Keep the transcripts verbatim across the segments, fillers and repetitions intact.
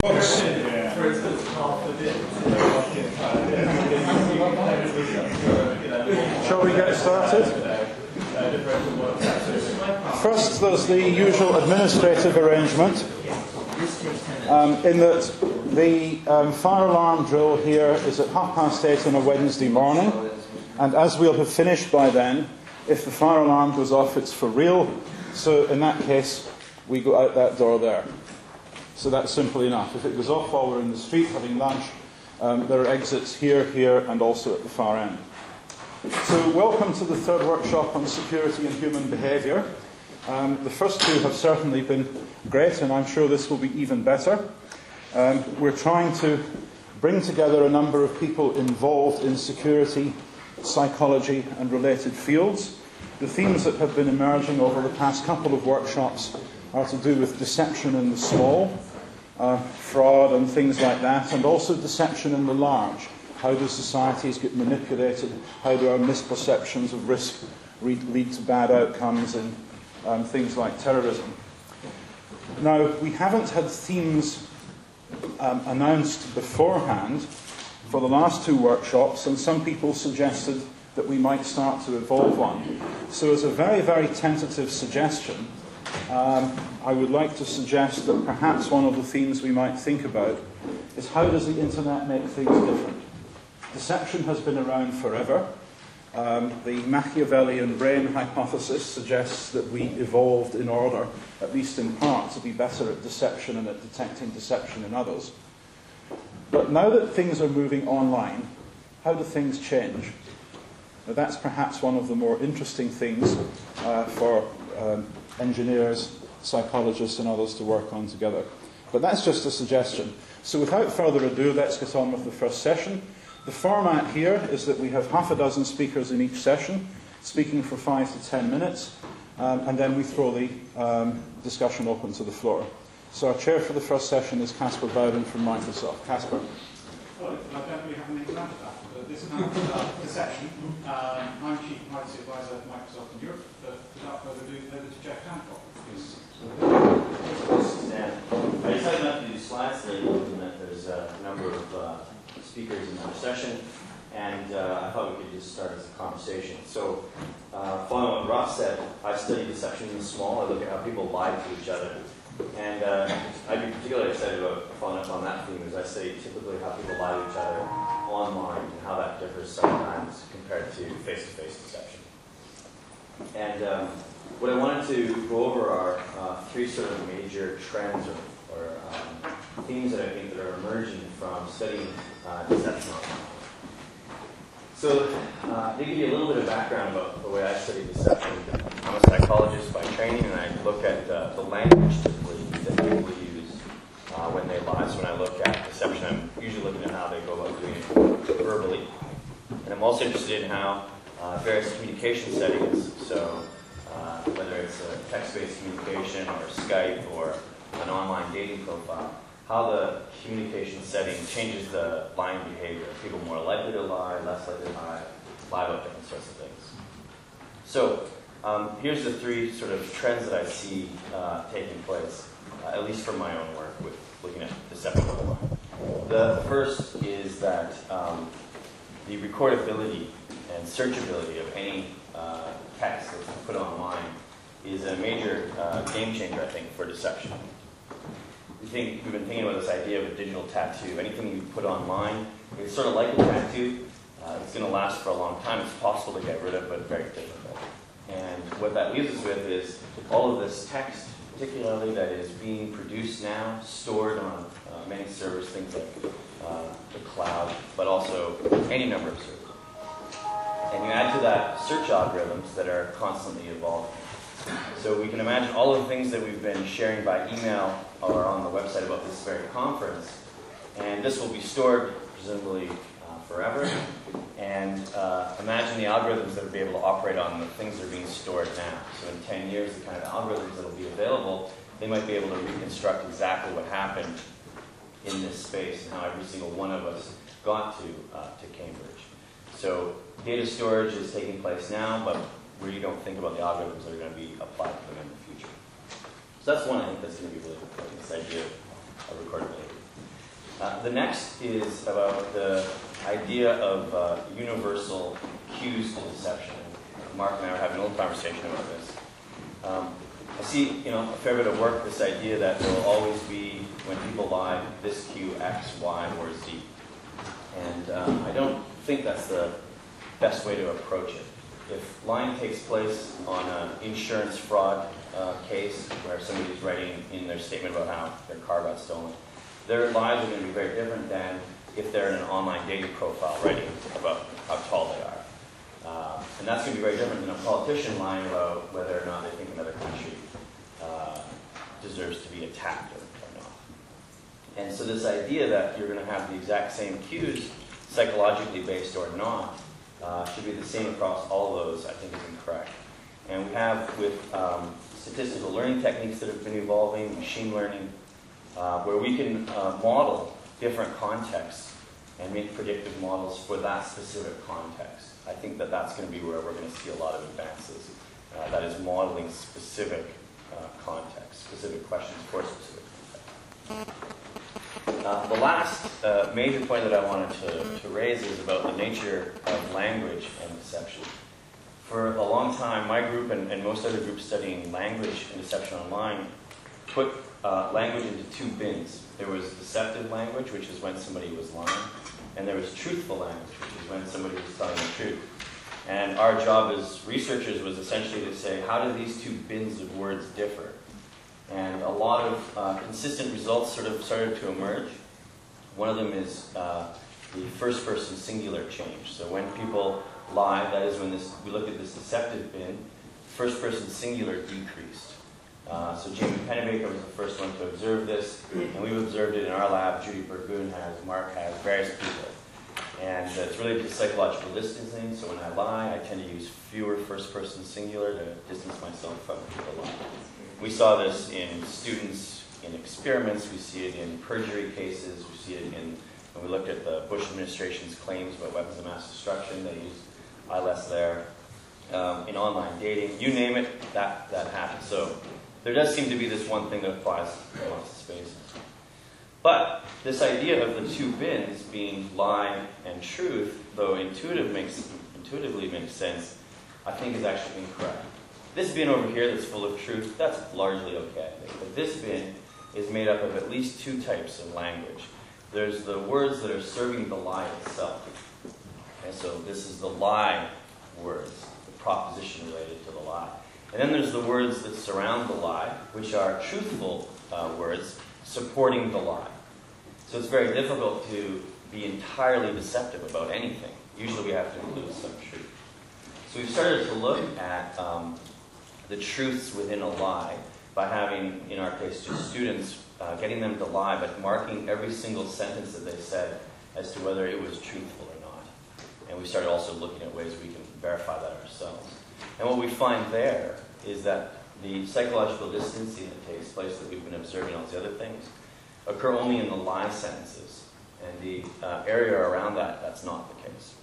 Shall we get started? First, there's the usual administrative arrangement, um, in that the um, fire alarm drill here is at half past eight on a Wednesday morning, and as we'll have finished by then, if the fire alarm goes off, it's for real. So in that case, we go out that door there. So that's simple enough. If it goes off while we're in the street having lunch, um, there are exits here, here, and also at the far end. So welcome to the third workshop on security and human behaviour. Um, the first two have certainly been great, and I'm sure this will be even better. Um, we're trying to bring together a number of people involved in security, psychology, and related fields. The themes that have been emerging over the past couple of workshops are to do with deception in the small, uh, fraud and things like that, and also deception in the large. How do societies get manipulated? How do our misperceptions of risk lead to bad outcomes in um, things like terrorism? Now, we haven't had themes um, announced beforehand for the last two workshops, and some people suggested that we might start to evolve one. So as a very, very tentative suggestion, um, I would like to suggest that perhaps one of the themes we might think about is how does the internet make things different? Deception has been around forever. Um, the Machiavellian brain hypothesis suggests that we evolved in order, at least in part, to be better at deception and at detecting deception in others. But now that things are moving online, how do things change? Now, that's perhaps one of the more interesting things uh, for um, engineers, psychologists, and others to work on together. But that's just a suggestion. So without further ado, let's get on with the first session. The format here is that we have half a dozen speakers in each session, speaking for five to ten minutes, um, and then we throw the um, discussion open to the floor. So our chair for the first session is Casper Bowden from Microsoft. Casper. Well, I don't really have anything to add to that. But this is about deception. Um, I'm Chief Privacy Advisor at Microsoft in Europe, but without further ado, over to Jeff Hancock, please. Dan. I decided not to do slides today, given that there's a number of uh, speakers in our session, and uh, I thought we could just start as a conversation. So, uh, following what Ross said, I study deception in the small. I look at how people lie to each other. And uh, I'd be particularly excited about following up on that theme, as I study typically how people lie to each other online and how that differs sometimes compared to face-to-face deception. And um, what I wanted to go over are uh, three sort of major trends or, or um, themes that I think that are emerging from studying uh, deception online. So, uh, to give you a little bit of background about the way I study deception, I'm a psychologist by training, and I look at uh, the language typically that people use uh, when they lie. So when I look at deception, I'm usually looking at how they go about doing it verbally. And I'm also interested in how uh, various communication settings, so uh, whether it's a text-based communication or Skype or an online dating profile, how the communication setting changes the lying behavior. Are people more likely to lie, less likely to lie, lie about different sorts of things. So um, here's the three sort of trends that I see uh, taking place, uh, at least from my own work with looking at deception online. The first is that um, the recordability and searchability of any uh, text that's put online is a major uh, game changer, I think, for deception. We think, we've been thinking about this idea of a digital tattoo. Anything you put online, it's sort of like a tattoo. Uh, it's going to last for a long time. It's possible to get rid of, but very difficult. And what that leaves us with is all of this text, particularly that is being produced now, stored on uh, many servers, things like uh, the cloud, but also any number of servers. And you add to that search algorithms that are constantly evolving. So we can imagine all of the things that we've been sharing by email or on the website about this very conference, and this will be stored presumably uh, forever. And uh, imagine the algorithms that will be able to operate on the things that are being stored now. So in ten years, the kind of algorithms that will be available, they might be able to reconstruct exactly what happened in this space and how every single one of us got to uh, to Cambridge. So data storage is taking place now, but we don't think about the algorithms that are going to be applied to them in the future. So that's one I think that's going to be really important, this idea of recordability. Uh, the next is about the idea of uh, universal cues to deception. Mark and I were having a little conversation about this. Um, I see, you know, a fair bit of work, this idea that there will always be, when people lie, this cue, X, Y, or Z. And um, I don't think that's the best way to approach it. If lying takes place on an insurance fraud uh, case, where somebody's writing in their statement about how their car got stolen, their lies are going to be very different than if they're in an online dating profile writing about how tall they are. Uh, and that's going to be very different than a politician lying about whether or not they think another country uh, deserves to be attacked or, or not. And so this idea that you're going to have the exact same cues, psychologically based or not, uh, should be the same across all of those, I think is incorrect. And we have with um, statistical learning techniques that have been evolving, machine learning, uh, where we can uh, model different contexts and make predictive models for that specific context. I think that that's going to be where we're going to see a lot of advances. Uh, that is modeling specific uh, contexts, specific questions for specific contexts. Uh, the last uh, major point that I wanted to, to raise is about the nature of language and deception. For a long time, my group and, and most other groups studying language and deception online put uh, language into two bins. There was deceptive language, which is when somebody was lying, and there was truthful language, which is when somebody was telling the truth. And our job as researchers was essentially to say, how do these two bins of words differ? And a lot of uh, consistent results sort of started to emerge. One of them is uh, the first-person singular change. So when people lie, that is when this, we looked at this deceptive bin, first-person singular decreased. Uh, so Jamie Pennebaker was the first one to observe this, and we've observed it in our lab. Judy Burgoon has, Mark has, various people. And uh, it's related to psychological distancing, so when I lie, I tend to use fewer first-person singular to distance myself from people lying. We saw this in students, in experiments, we see it in perjury cases, we see it in, when we looked at the Bush administration's claims about weapons of mass destruction, they used I less there. Um, in online dating, you name it, that, that happens. So there does seem to be this one thing that applies in lots of spaces. But this idea of the two bins being lie and truth, though intuitive makes, intuitively makes sense, I think is actually incorrect. This bin over here that's full of truth, that's largely okay, I think. But this bin is made up of at least two types of language. There's the words that are serving the lie itself. And so this is the lie words, the proposition related to the lie. And then there's the words that surround the lie, which are truthful uh, words supporting the lie. So it's very difficult to be entirely deceptive about anything. Usually we have to include some truth. So we've started to look at um, the truths within a lie by having, in our case, just students, uh, getting them to lie, but marking every single sentence that they said as to whether it was truthful or not. And we started also looking at ways we can verify that ourselves. And what we find there is that the psychological distancing that takes place that we've been observing, all these other things, occur only in the lie sentences. And the uh, area around that, that's not the case.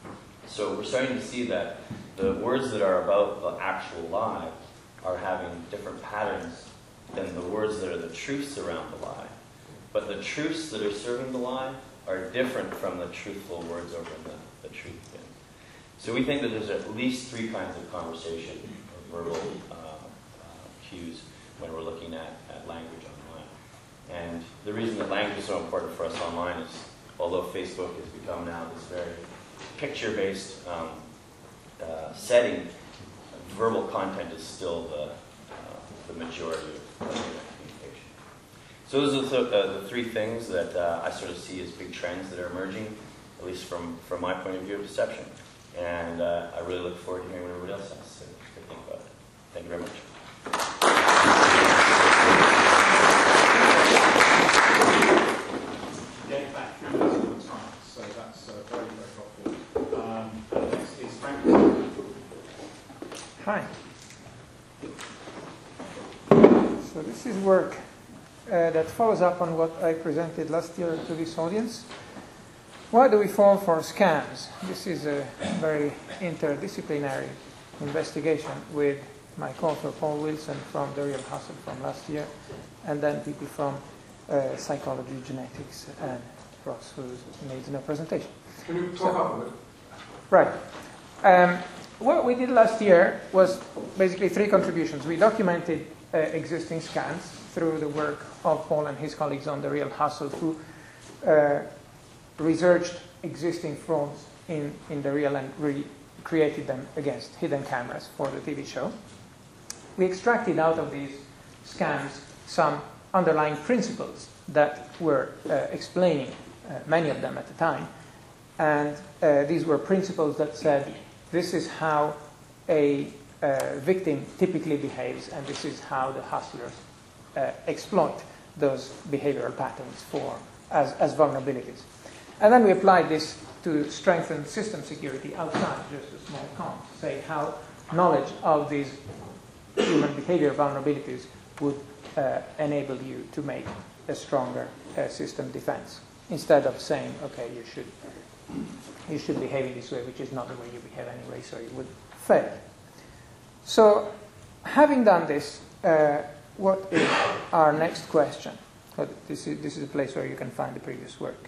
So we're starting to see that the words that are about the actual lie are having different patterns than the words that are the truths around the lie. But the truths that are serving the lie are different from the truthful words over in the, the truth bin. So we think that there's at least three kinds of conversation or verbal uh, uh, cues when we're looking at, at language online. And the reason that language is so important for us online is, although Facebook has become now this very picture-based um, uh, setting, verbal content is still the, uh, the majority of communication. So those are the, uh, the three things that uh, I sort of see as big trends that are emerging, at least from, from my point of view of deception. And uh, I really look forward to hearing what everybody else has to, to think about it. Thank you very much. Getting back through this all the time, so that's uh, very, very helpful. Um, and next is Frank. Hi. So this is work uh, that follows up on what I presented last year to this audience. Why do we fall for scams? This is a very interdisciplinary investigation with my co-author Paul Wilson from the Real Hustle from last year, and then people from uh, psychology, genetics, and Ross, who needs no presentation. Can you talk up a bit? Right. Um, what we did last year was basically three contributions. We documented uh, existing scans through the work of Paul and his colleagues on the Real Hustle, who uh, researched existing frauds in, in the real and recreated them against hidden cameras for the T V show. We extracted out of these scans some underlying principles that were uh, explaining uh, many of them at the time. And uh, these were principles that said, this is how a uh, victim typically behaves, and this is how the hustlers uh, exploit those behavioral patterns for as, as vulnerabilities. And then we applied this to strengthen system security outside just a small con, to say how knowledge of these human behavior vulnerabilities would uh, enable you to make a stronger uh, system defense, instead of saying, okay, you should you should behave in this way, which is not the way you behave anyway, so you would fail. So, having done this, uh, what is our next question? Well, this is this is a place where you can find the previous work.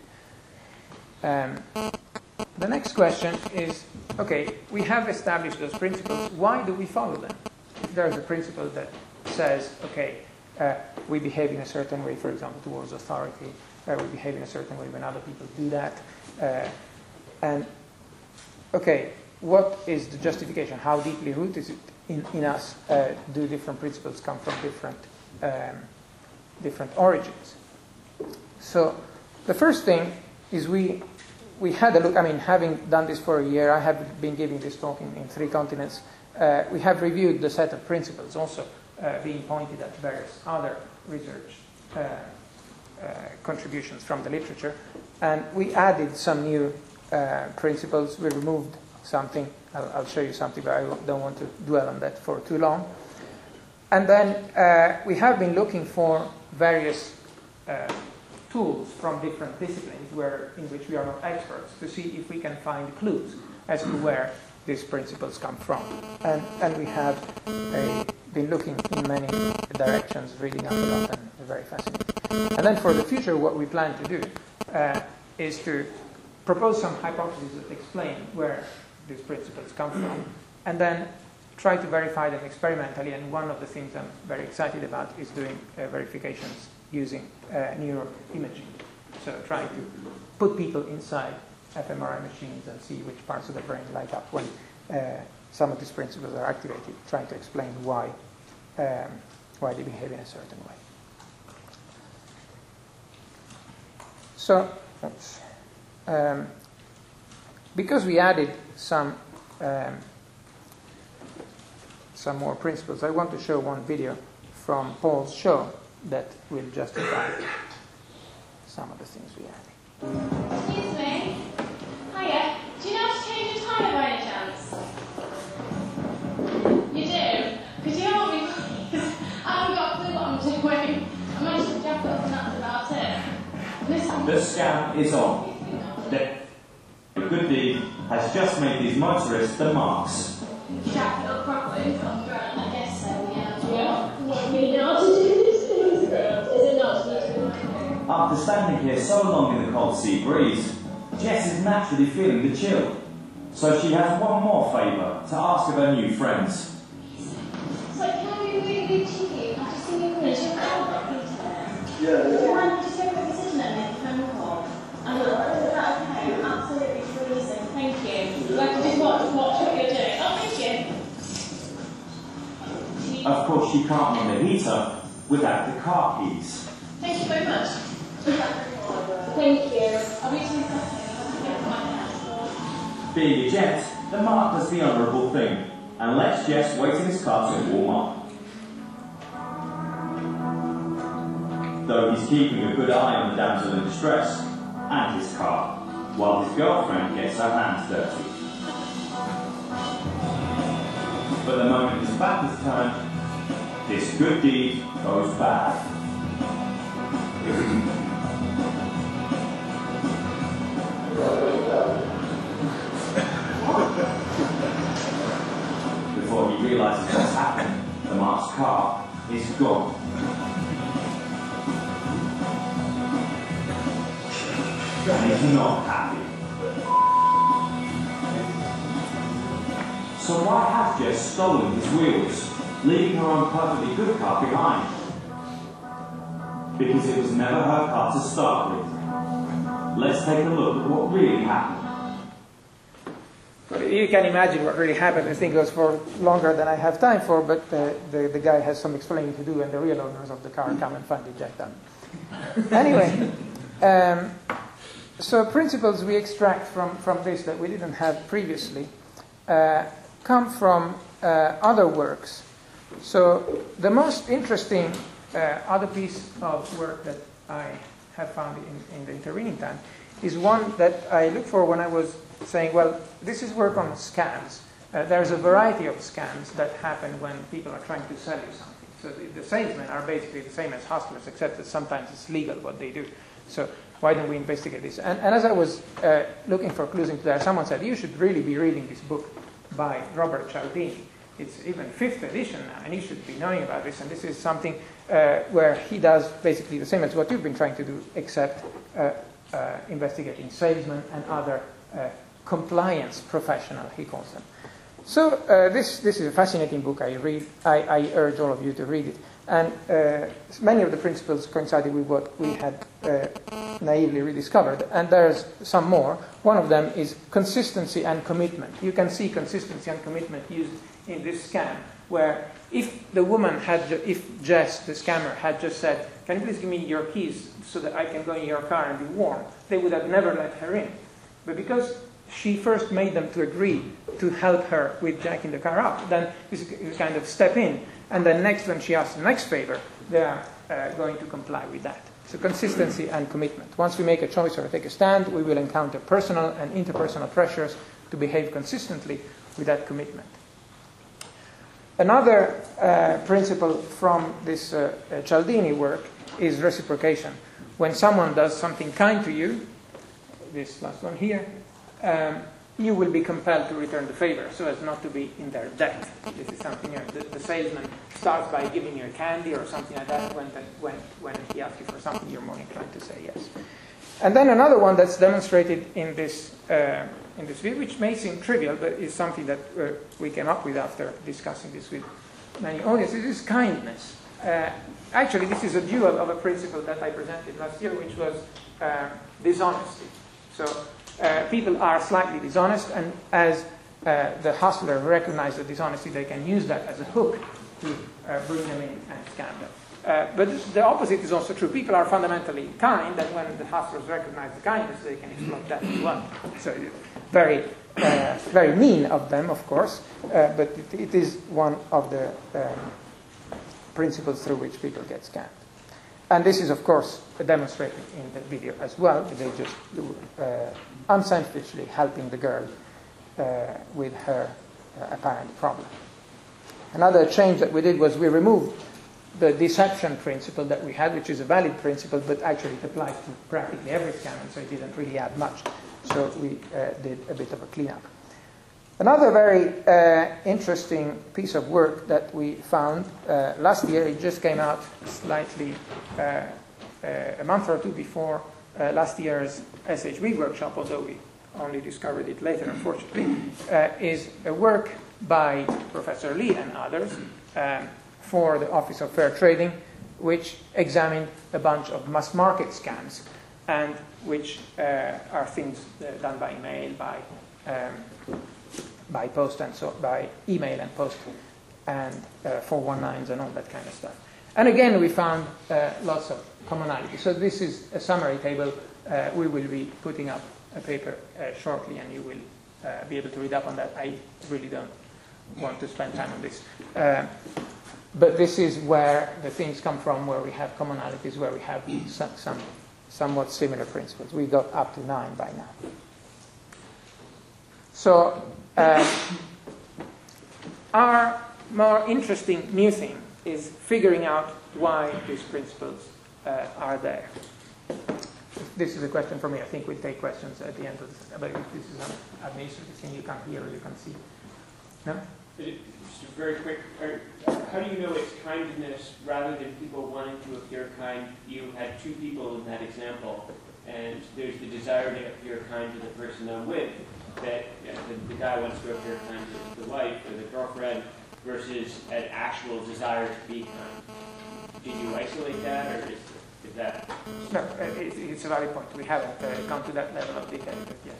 Um, the next question is, okay, we have established those principles. Why do we follow them? If there's a principle that says, okay, uh, we behave in a certain way, for example, towards authority, uh, we behave in a certain way when other people do that. Uh, and, okay, what is the justification? How deeply rooted is it in, in us? Uh, do different principles come from different, um, different origins? So the first thing is we, we had a look, I mean, having done this for a year, I have been giving this talk in, in three continents. Uh, we have reviewed the set of principles, also uh, being pointed at various other research uh, uh, contributions from the literature. And we added some new uh, principles. We removed something. I'll, I'll show you something, but I don't want to dwell on that for too long. And then uh, we have been looking for various uh, tools from different disciplines where, in which we are not experts, to see if we can find clues as to where these principles come from. And, and we have uh, been looking in many directions, reading up a lot, and very fascinating. And then for the future, what we plan to do uh, is to propose some hypotheses that explain where these principles come from, and then try to verify them experimentally. And one of the things I'm very excited about is doing uh, verifications using uh, neuroimaging. So trying to put people inside fMRI machines and see which parts of the brain light up when uh, some of these principles are activated, trying to explain why, um, why they behave in a certain way. So, oops. Um, because we added some um, some more principles, I want to show one video from Paul's show that will justify some of the things we added. Excuse me. Hiya. Do you know how to change your tyre by any chance? You do? Could you help me, please? I haven't got a clue what I'm doing. I managed to jack it up and that's about it. Listen. The scan is on. The good deed has just made these motorists the marks. Jack it up properly. I guess so, yeah. Yeah? What, we know how to do this? Is it not? After standing here so long in the cold sea breeze, Jess is naturally feeling the chill. So she has one more favour to ask of her new friends. So can we really, really cheeky? I'll just give you a quick check out Peter. Yeah, Do you yeah. mind just take a quick decision and make a phone call? And look, is that okay? Absolutely freezing. Thank you. Like, just watch, watch what you're doing. Oh, thank you. Of course, she can't run the heater without the car keys. Thank you very much. Thank you. I'll be two seconds. I'll get my hand. Being a jet, the mark does the honourable thing and lets Jess wait in his car to warm up. Though he's keeping a good eye on the damsel in distress and his car, while his girlfriend gets her hands dirty. But the moment his back is turned, this good deed goes bad. Before he realises what's happened, the mark's car is gone. and is not happy. So why has Jess stolen his wheels, leaving her own perfectly good car behind? Because it was never her car to start with. Let's take a look at what really happened. Well, you can imagine what really happened. This thing goes for longer than I have time for, but uh, the, the guy has some explaining to do, and the real owners of the car come and find the jack done. Anyway, um, so principles we extract from, from this that we didn't have previously uh, come from uh, other works. So the most interesting uh, other piece of work that I have found in, in the intervening time is one that I looked for when I was saying, well, this is work on scams. Uh, there's a variety of scams that happen when people are trying to sell you something. So the, the salesmen are basically the same as hustlers, except that sometimes it's legal what they do. So why don't we investigate this? And, and as I was uh, looking for clues into that, someone said, you should really be reading this book by Robert Cialdini. It's even fifth edition now, and you should be knowing about this. And this is something uh, where he does basically the same as what you've been trying to do, except uh, uh, investigating salesmen and other uh, compliance professional, he calls them. So uh, this, this is a fascinating book. I read. I, I urge all of you to read it. And uh, many of the principles coincided with what we had uh, naively rediscovered. And there's some more. One of them is consistency and commitment. You can see consistency and commitment used in this scam, where if the woman had, ju- if Jess, the scammer, had just said, can you please give me your keys so that I can go in your car and be warm, they would have never let her in. But because she first made them to agree to help her with jacking the car up, then this is kind of step in. And then next, when she asks the next favor, they are uh, going to comply with that. So consistency and commitment. Once we make a choice or take a stand, we will encounter personal and interpersonal pressures to behave consistently with that commitment. Another uh, principle from this uh, uh, Cialdini work is reciprocation. When someone does something kind to you, this last one here, um, you will be compelled to return the favor so as not to be in their debt. This is something, you know, the, the salesman starts by giving you a candy or something like that. When, the, when, when he asks you for something, you're more inclined to say yes. And then another one that's demonstrated in this uh, in this video, which may seem trivial, but is something that uh, we came up with after discussing this with many audiences, is kindness. Uh, actually, this is a dual of a principle that I presented last year, which was uh, dishonesty. So uh, people are slightly dishonest, and as uh, the hustler recognizes the dishonesty, they can use that as a hook to uh, bring them in and scam them. Uh, but the opposite is also true. People are fundamentally kind, and when the hustlers recognize the kindness, they can exploit that as well. So very, uh, very mean of them, of course, uh, but it, it is one of the um, principles through which people get scammed. And this is, of course, demonstrated in the video as well. They just uh, unselfishly helping the girl uh, with her uh, apparent problem. Another change that we did was we removed the deception principle that we had, which is a valid principle, but actually it applies to practically every scam, and so it didn't really add much. So we uh, did a bit of a cleanup. Another very uh, interesting piece of work that we found uh, last year, it just came out slightly uh, uh, a month or two before uh, last year's S H B workshop, although we only discovered it later, unfortunately, uh, is a work by Professor Lee and others um, for the Office of Fair Trading, which examined a bunch of mass market scams, and which uh, are things uh, done by email, by um, by post and so by email and post, and uh, four one nines and all that kind of stuff. And again, we found uh, lots of commonality. So this is a summary table. Uh, we will be putting up a paper uh, shortly, and you will uh, be able to read up on that. I really don't want to spend time on this. Uh, but this is where the things come from, where we have commonalities, where we have some, some somewhat similar principles. We got up to nine by now. So uh, our more interesting new thing is figuring out why these principles uh, are there. This is a question for me. I think we'll take questions at the end of this. But if this is an administrative thing you can't hear or you can see. No? Just very quick, are, how do you know it's kindness rather than people wanting to appear kind? You had two people in that example, and there's the desire to appear kind to the person I'm with, that you know, the, the guy wants to appear kind to the wife or the girlfriend, versus an actual desire to be kind. Did you isolate that, or is, is that... No, uh, it's, it's a valid point. We haven't uh, gone to that level of detail, but yes.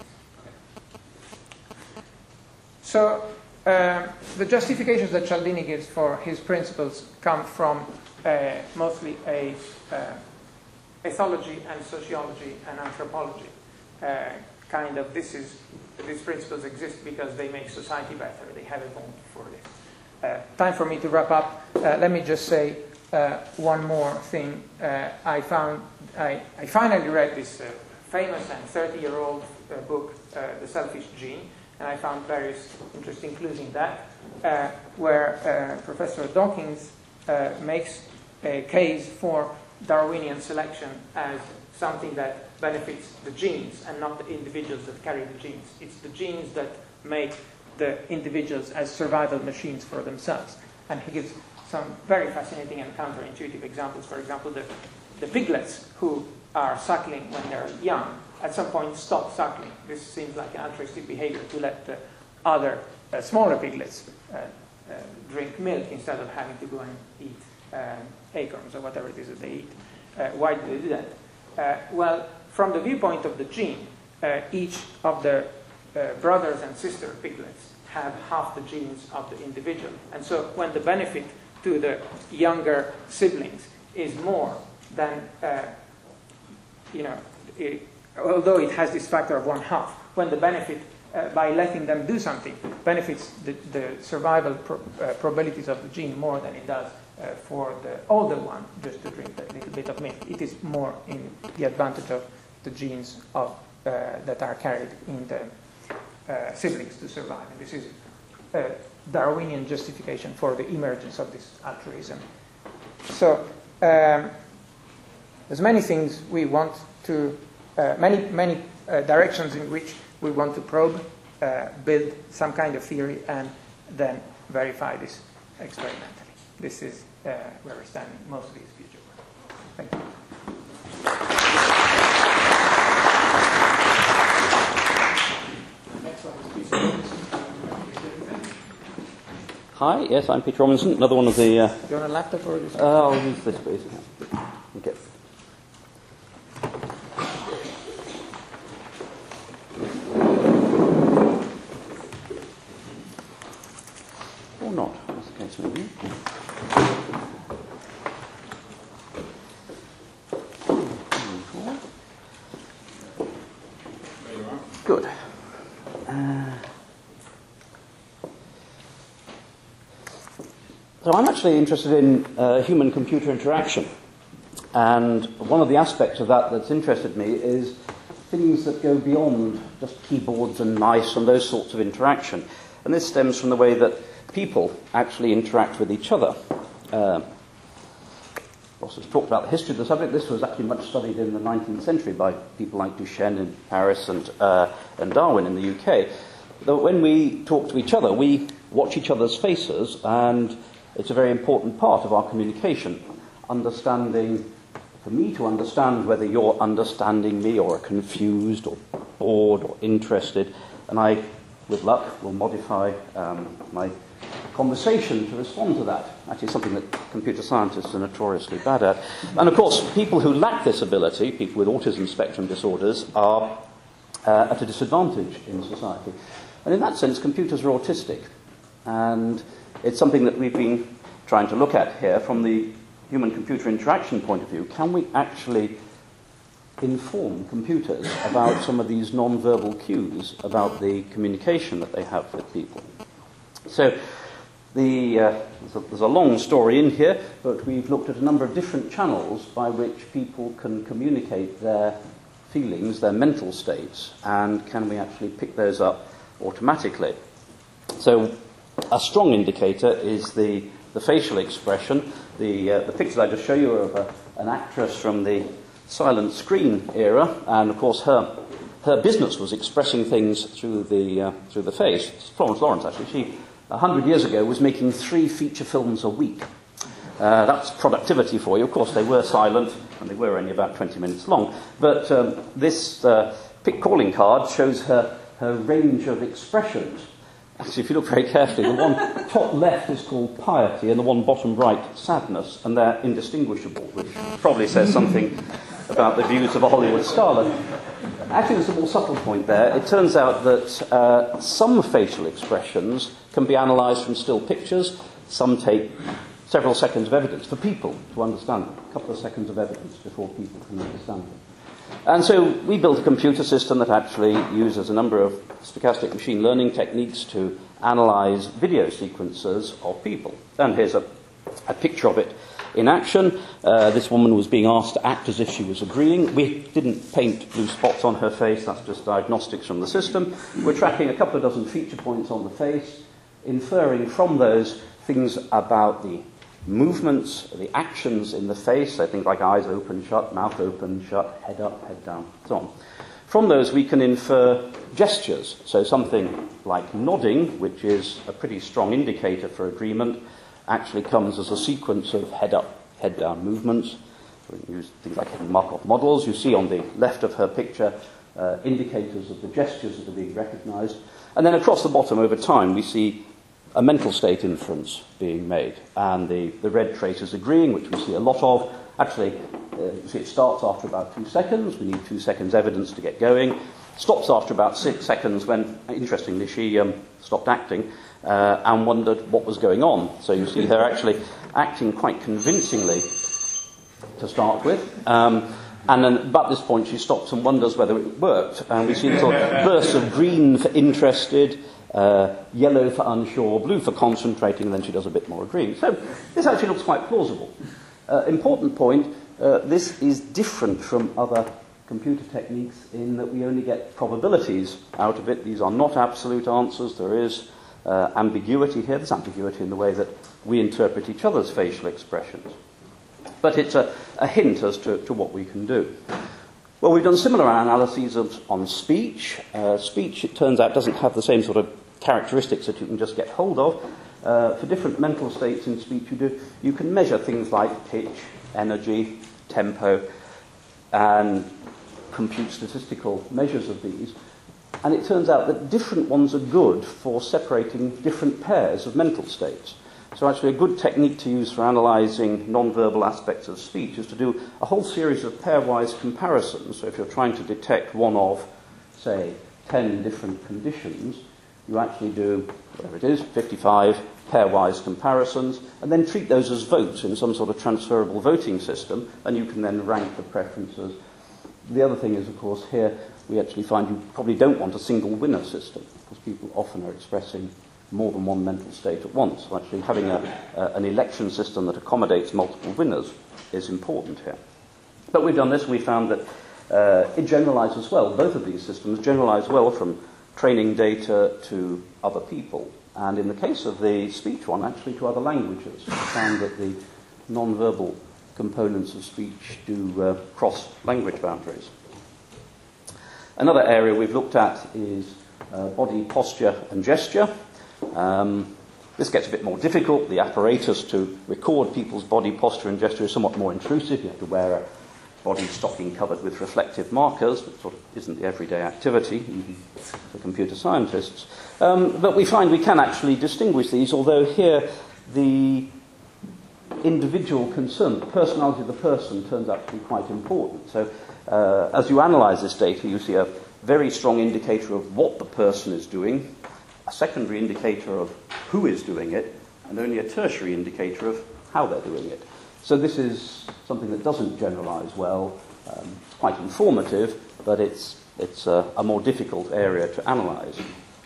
So, um, the justifications that Cialdini gives for his principles come from uh, mostly a uh, ethology and sociology and anthropology. Uh, kind of, this is, these principles exist because they make society better. They have evolved for this. Uh, time for me to wrap up. Uh, let me just say uh, one more thing. Uh, I found, I, I finally read this uh, famous and thirty-year-old uh, book, uh, The Selfish Gene, and I found various interesting clues in that, uh, where uh, Professor Dawkins uh, makes a case for Darwinian selection as something that benefits the genes and not the individuals that carry the genes. It's the genes that make the individuals as survival machines for themselves. And he gives some very fascinating and counterintuitive examples. For example, the, the piglets who are suckling when they're young at some point stop suckling. This seems like an altruistic behavior to let the other uh, smaller piglets uh, uh, drink milk instead of having to go and eat uh, acorns or whatever it is that they eat. Uh, why do they do that? Uh, well, from the viewpoint of the gene, uh, each of the uh, brothers and sister piglets have half the genes of the individual. And so when the benefit to the younger siblings is more than, uh, you know, it, although it has this factor of one half, when the benefit uh, by letting them do something benefits the, the survival pro uh, probabilities of the gene more than it does uh, for the older one just to drink that little bit of milk. It is more in the advantage of the genes of, uh, that are carried in the uh, siblings to survive. And this is a Darwinian justification for the emergence of this altruism. So um, there's many things we want to, uh, many, many uh, directions in which we want to probe, uh, build some kind of theory, and then verify this experimentally. This is uh, where we're standing. Most of this future work. Thank you. Hi, yes, I'm Peter Robinson, another one of the... Uh, Do you want a laptop or just... uh, I'll use this, please. Okay. Or not, that's the case maybe. Good. Uh, So I'm actually interested in uh, human-computer interaction, and one of the aspects of that that's interested me is things that go beyond just keyboards and mice and those sorts of interaction. And this stems from the way that people actually interact with each other. Uh, Ross has talked about the history of the subject. This was actually much studied in the nineteenth century by people like Duchenne in Paris and, uh, and Darwin in the U K. That when we talk to each other, we watch each other's faces, and it's a very important part of our communication, understanding, for me to understand whether you're understanding me or are confused or bored or interested, and I, with luck, will modify um, my conversation to respond to that. Actually something that computer scientists are notoriously bad at. And of course, people who lack this ability, people with autism spectrum disorders, are uh, at a disadvantage in society. And in that sense, computers are autistic. And it's something that we've been trying to look at here from the human-computer interaction point of view. Can we actually inform computers about some of these non-verbal cues about the communication that they have with people? So the, uh, there's, a, there's a long story in here, but we've looked at a number of different channels by which people can communicate their feelings, their mental states, and can we actually pick those up automatically? So a strong indicator is the, the facial expression. The, uh, the pictures I just show you are of a, an actress from the silent screen era, and of course her, her business was expressing things through the, uh, through the face. It's Florence Lawrence, actually. She, a hundred years ago, was making three feature films a week. Uh, that's productivity for you. Of course, they were silent, and they were only about twenty minutes long. But um, this uh, pick calling card shows her, her range of expressions. Actually, if you look very carefully, the one top left is called piety and the one bottom right, sadness, and they're indistinguishable, which probably says something about the views of a Hollywood starlet. Actually, there's a more subtle point there. It turns out that uh, some facial expressions can be analysed from still pictures. Some take several seconds of evidence for people to understand them, a couple of seconds of evidence before people can understand them. And so we built a computer system that actually uses a number of stochastic machine learning techniques to analyse video sequences of people. And here's a, a picture of it in action. Uh, this woman was being asked to act as if she was agreeing. We didn't paint blue spots on her face, that's just diagnostics from the system. We're tracking a couple of dozen feature points on the face, inferring from those things about the movements, the actions in the face, so things like eyes open, shut, mouth open, shut, head up, head down, so on. From those we can infer gestures, so something like nodding, which is a pretty strong indicator for agreement, actually comes as a sequence of head up, head down movements. We can use things like Markov models. You see on the left of her picture uh, indicators of the gestures that are being recognised. And then across the bottom over time we see a mental state inference being made. And the, the red traces agreeing, which we see a lot of. Actually, uh, you see it starts after about two seconds. We need two seconds evidence to get going. Stops after about six seconds when, interestingly, she um, stopped acting uh, and wondered what was going on. So you see her actually acting quite convincingly to start with. Um, and then about this point she stops and wonders whether it worked. And we see little bursts of green for interested, Uh, yellow for unsure, blue for concentrating, and then she does a bit more agreeing. So this actually looks quite plausible. Uh, important point, uh, this is different from other computer techniques in that we only get probabilities out of it. These are not absolute answers. There is uh, ambiguity here. There's ambiguity in the way that we interpret each other's facial expressions. But it's a, a hint as to, to what we can do. Well, we've done similar analyses of, on speech. Uh, speech, it turns out, doesn't have the same sort of characteristics that you can just get hold of. Uh, for different mental states in speech, you, do, you can measure things like pitch, energy, tempo, and compute statistical measures of these. And it turns out that different ones are good for separating different pairs of mental states. So actually a good technique to use for analysing non-verbal aspects of speech is to do a whole series of pairwise comparisons. So if you're trying to detect one of, say, ten different conditions, you actually do, whatever it is, fifty-five pairwise comparisons, and then treat those as votes in some sort of transferable voting system, and you can then rank the preferences. The other thing is, of course, here we actually find you probably don't want a single winner system, because people often are expressing more than one mental state at once. So actually having a, uh, an election system that accommodates multiple winners is important here. But we've done this and we found that uh, it generalises well. Both of these systems generalise well from training data to other people. And in the case of the speech one, actually to other languages. We found that the non-verbal components of speech do uh, cross language boundaries. Another area we've looked at is uh, body posture and gesture. Um, this gets a bit more difficult. The apparatus to record people's body posture and gesture is somewhat more intrusive. You have to wear a body stocking covered with reflective markers, which sort of isn't the everyday activity, even for computer scientists. Um, but we find we can actually distinguish these, although here the individual concern, the personality of the person, turns out to be quite important. So uh, as you analyse this data, you see a very strong indicator of what the person is doing, a secondary indicator of who is doing it, and only a tertiary indicator of how they're doing it. So this is something that doesn't generalise well. Um, it's quite informative, but it's, it's a, a more difficult area to analyse.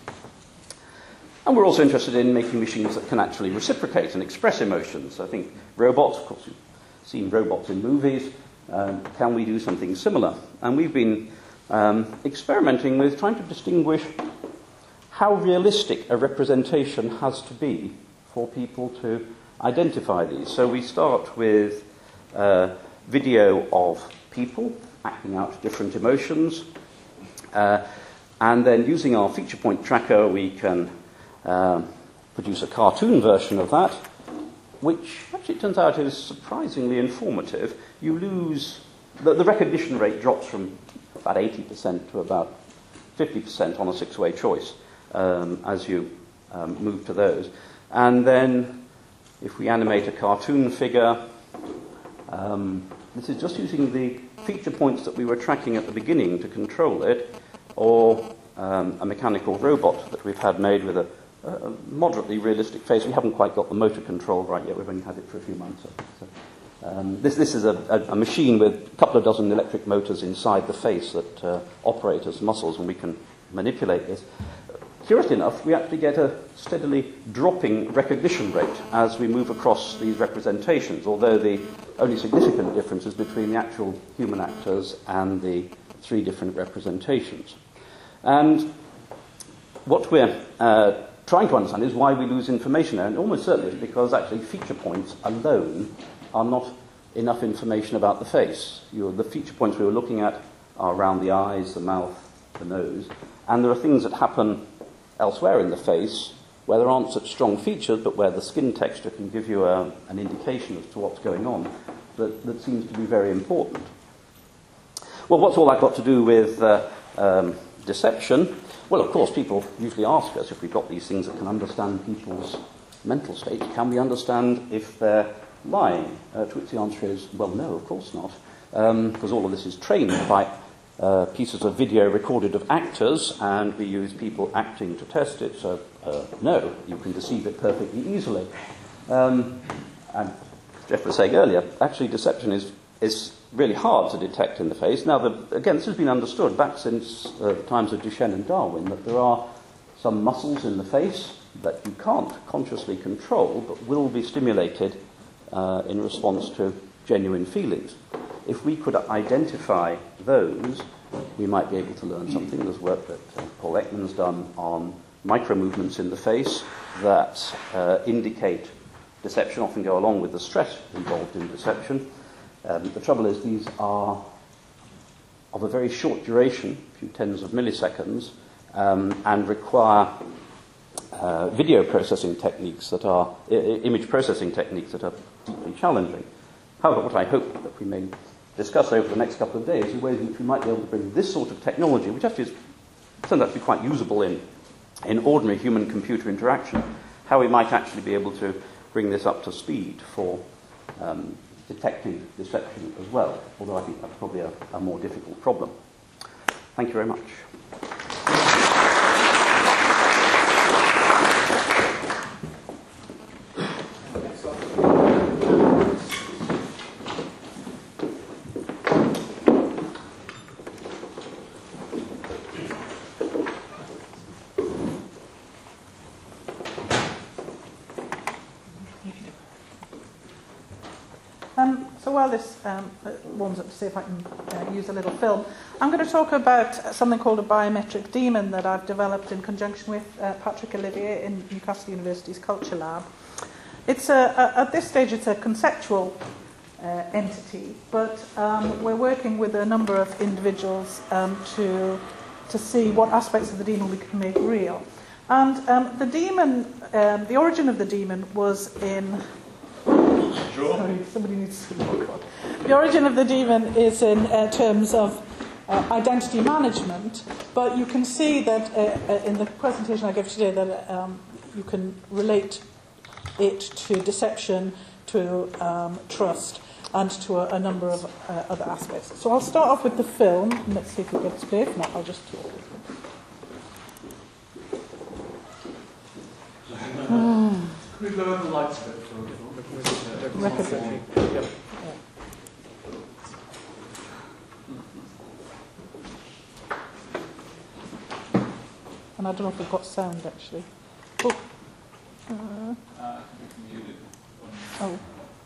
And we're also interested in making machines that can actually reciprocate and express emotions. I think robots, of course, you've seen robots in movies. Um, can we do something similar? And we've been um, experimenting with trying to distinguish how realistic a representation has to be for people to identify these. So we start with uh, video of people acting out different emotions, uh, and then using our feature point tracker we can uh, produce a cartoon version of that, which actually it turns out is surprisingly informative. You lose, the, the recognition rate drops from about eighty percent to about fifty percent on a six-way choice um, as you um, move to those. And then if we animate a cartoon figure, um, this is just using the feature points that we were tracking at the beginning to control it, or um, a mechanical robot that we've had made with a, a moderately realistic face. We haven't quite got the motor control right yet. We've only had it for a few months. So, so, um, this, this is a, a, a machine with a couple of dozen electric motors inside the face that uh, operate as muscles, and we can manipulate this. Curiously enough, we actually get a steadily dropping recognition rate as we move across these representations, although the only significant difference is between the actual human actors and the three different representations. And what we're uh, trying to understand is why we lose information there, and almost certainly it's because actually feature points alone are not enough information about the face. You, the feature points we were looking at are around the eyes, the mouth, the nose, and there are things that happen elsewhere in the face where there aren't such strong features, but where the skin texture can give you a, an indication as to what's going on, that, that seems to be very important. Well, what's all that got to do with uh, um, deception? Well, of course, people usually ask us if we've got these things that can understand people's mental states, can we understand if they're lying? Uh, to which the answer is, well, no, of course not, um, because all of this is trained by Uh, pieces of video recorded of actors, and we use people acting to test it, so uh, no, you can deceive it perfectly easily. Um, and Jeff was saying earlier, actually deception is, is really hard to detect in the face. Now, the, again, this has been understood back since uh, the times of Duchenne and Darwin, that there are some muscles in the face that you can't consciously control, but will be stimulated uh, in response to genuine feelings. If we could identify those, we might be able to learn something. There's work that uh, Paul Ekman's done on micro-movements in the face that uh, indicate deception, often go along with the stress involved in deception. Um, the trouble is these are of a very short duration, a few tens of milliseconds, um, and require uh, video processing techniques that are, I- image processing techniques that are deeply challenging. However, what I hope that we may discuss over the next couple of days is ways in which we might be able to bring this sort of technology, which actually is, turns out to be quite usable in, in ordinary human-computer interaction, how we might actually be able to bring this up to speed for um, detecting deception as well, although I think that's probably a, a more difficult problem. Thank you very much. Um, so while this um, warms up to see if I can uh, use a little film, I'm going to talk about something called a biometric demon that I've developed in conjunction with uh, Patrick Olivier in Newcastle University's Culture Lab. It's a, a, at this stage it's a conceptual uh, entity, but um, we're working with a number of individuals um, to, to see what aspects of the demon we can make real. And um, the demon, um, the origin of the demon was in... Sorry, somebody needs to look on. The origin of the demon is in uh, terms of uh, identity management, but you can see that uh, uh, in the presentation I gave today that um, you can relate it to deception, to um, trust, and to a, a number of uh, other aspects. So I'll start off with the film, and let's see if it gets play. If not, I'll just talk. Can we lower the lights a bit? Record. Yep. And I don't know if we've got sound actually. Oh. Uh, Uh, we can mute it. oh.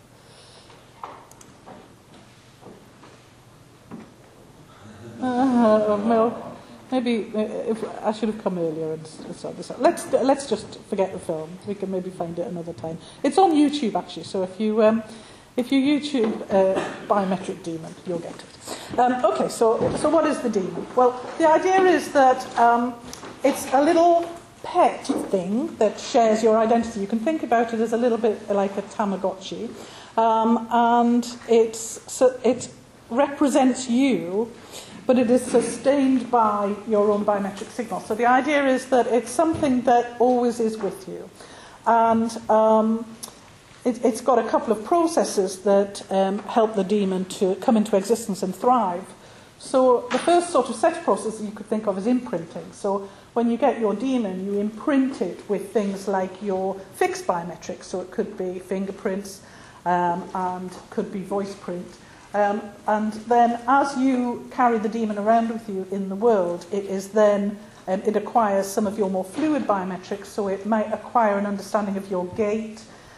Uh, well, maybe uh, if I should have come earlier and sort this out. Let's let's just forget the film. We can maybe find it another time. It's on YouTube actually. So if you um, if you YouTube uh, biometric demon, you'll get it. Um, okay, so so what is the demon? Well, the idea is that um, it's a little pet thing that shares your identity. You can think about it as a little bit like a Tamagotchi, um, and it's so it represents you but it is sustained by your own biometric signal. So the idea is that it's something that always is with you. And um, it, it's got a couple of processes that um, help the daemon to come into existence and thrive. So the first sort of set of processes you could think of as imprinting. So when you get your daemon, you imprint it with things like your fixed biometrics. So it could be fingerprints um, and could be voice print. Um, and then as you carry the daemon around with you in the world, it is then, um, it acquires some of your more fluid biometrics, so it might acquire an understanding of your gait.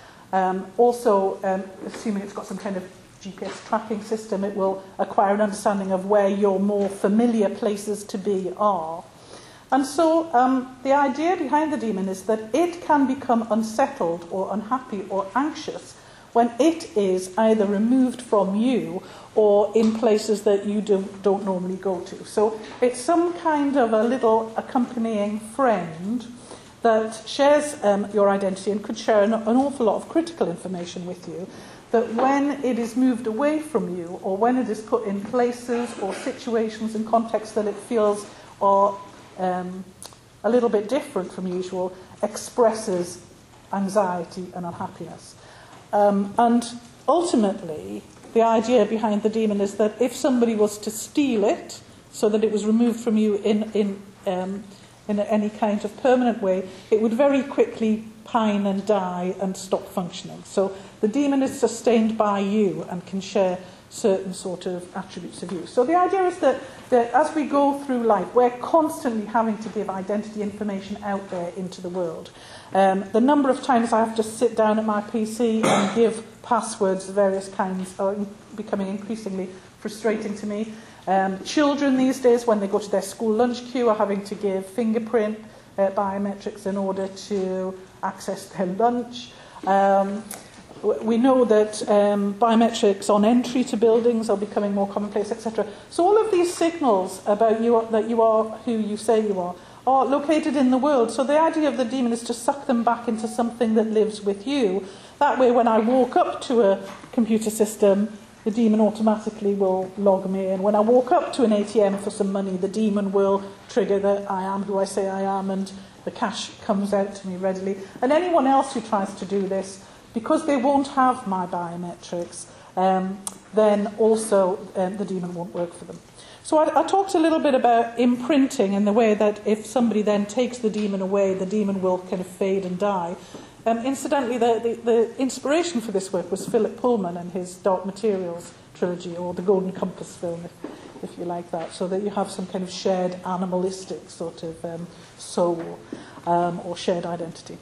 Um, also, um, assuming it's got some kind of G P S tracking system, it will acquire an understanding of where your more familiar places to be are. And so um, the idea behind the daemon is that it can become unsettled or unhappy or anxious when it is either removed from you or in places that you do, don't normally go to. So it's some kind of a little accompanying friend that shares um, your identity and could share an, an awful lot of critical information with you, that when it is moved away from you or when it is put in places or situations and contexts that it feels are um, a little bit different from usual, expresses anxiety and unhappiness. Um, and ultimately, the idea behind the daemon is that if somebody was to steal it, so that it was removed from you in, in, um, in any kind of permanent way, it would very quickly pine and die and stop functioning. So the daemon is sustained by you and can share certain sort of attributes of you. So the idea is that, that as we go through life, we're constantly having to give identity information out there into the world. Um, the number of times I have to sit down at my P C and give passwords of various kinds are in, becoming increasingly frustrating to me. Um, children these days, when they go to their school lunch queue, are having to give fingerprint uh, biometrics in order to access their lunch. Um, we know that um, biometrics on entry to buildings are becoming more commonplace, et cetera. So all of these signals about you, that you are who you say you are, are located in the world. So the idea of the daemon is to suck them back into something that lives with you. That way, when I walk up to a computer system, the daemon automatically will log me in. When I walk up to an A T M for some money, the daemon will trigger that I am who I say I am, and the cash comes out to me readily. And anyone else who tries to do this, because they won't have my biometrics, um, then also um, the daemon won't work for them. So I, I talked a little bit about imprinting and the way that if somebody then takes the daemon away, the daemon will kind of fade and die. Um, incidentally, the, the, the inspiration for this work was Philip Pullman and his Dark Materials trilogy, or the Golden Compass film, if, if you like that, so that you have some kind of shared animalistic sort of um, soul um, or shared identity.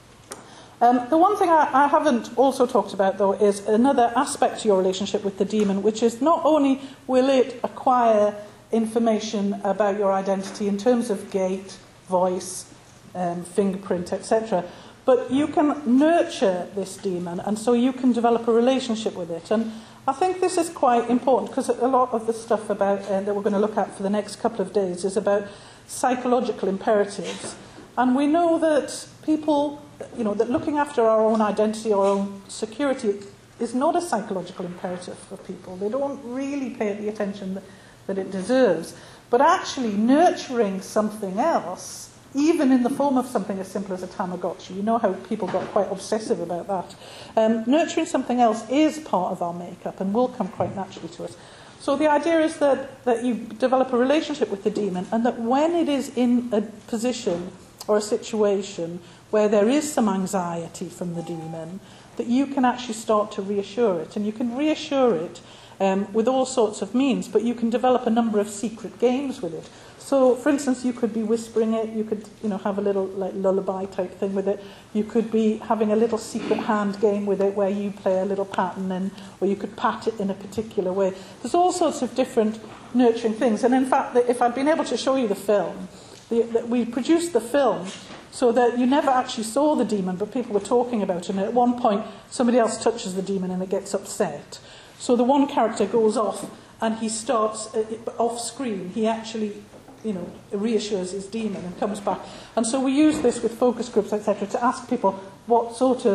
Um, the one thing I, I haven't also talked about, though, is another aspect to your relationship with the daemon, which is not only will it acquire information about your identity in terms of gait, voice, um, fingerprint, et cetera, but you can nurture this daemon, and so you can develop a relationship with it. And I think this is quite important, because a lot of the stuff about uh, that we're going to look at for the next couple of days is about psychological imperatives. And we know that people, you know, that looking after our own identity, our own security, is not a psychological imperative for people. They don't really pay it the attention that, that it deserves. But actually nurturing something else, even in the form of something as simple as a Tamagotchi, you know how people got quite obsessive about that. Um, nurturing something else is part of our makeup and will come quite naturally to us. So the idea is that, that you develop a relationship with the daemon, and that when it is in a position or a situation where there is some anxiety from the daemon, that you can actually start to reassure it. And you can reassure it um, with all sorts of means, but you can develop a number of secret games with it. So, for instance, you could be whispering it, you could, you know, have a little like lullaby type thing with it. You could be having a little secret hand game with it where you play a little pattern, and or you could pat it in a particular way. There's all sorts of different nurturing things. And in fact, if I'd been able to show you the film, the, the, we produced the film so that you never actually saw the daemon, but people were talking about it. And at one point, somebody else touches the daemon and it gets upset. So the one character goes off and he starts uh, off screen. He actually, you know, reassures his daemon and comes back. And so we use this with focus groups, et cetera, to ask people what sort of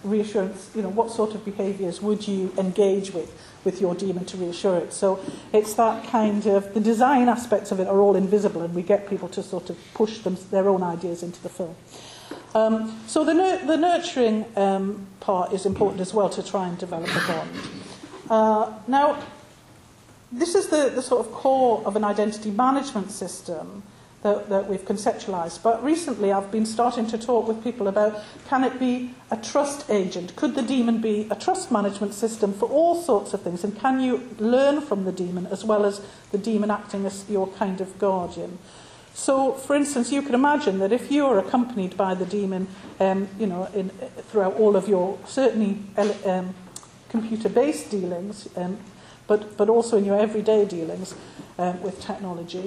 reassurance, you know, what sort of behaviours would you engage with with your demon to reassure it? So it's that kind of, the design aspects of it are all invisible, and we get people to sort of push them, their own ideas into the film. Um, so the, nur- the nurturing um, part is important as well, to try and develop a bond. Uh, now, this is the, the sort of core of an identity management system that, that we've conceptualized. But recently I've been starting to talk with people about, can it be a trust agent? Could the demon be a trust management system for all sorts of things? And can you learn from the demon as well as the demon acting as your kind of guardian? So, for instance, you can imagine that if you're accompanied by the demon, um, you know, in, throughout all of your, certainly um, computer-based dealings, um, but, but also in your everyday dealings um, with technology,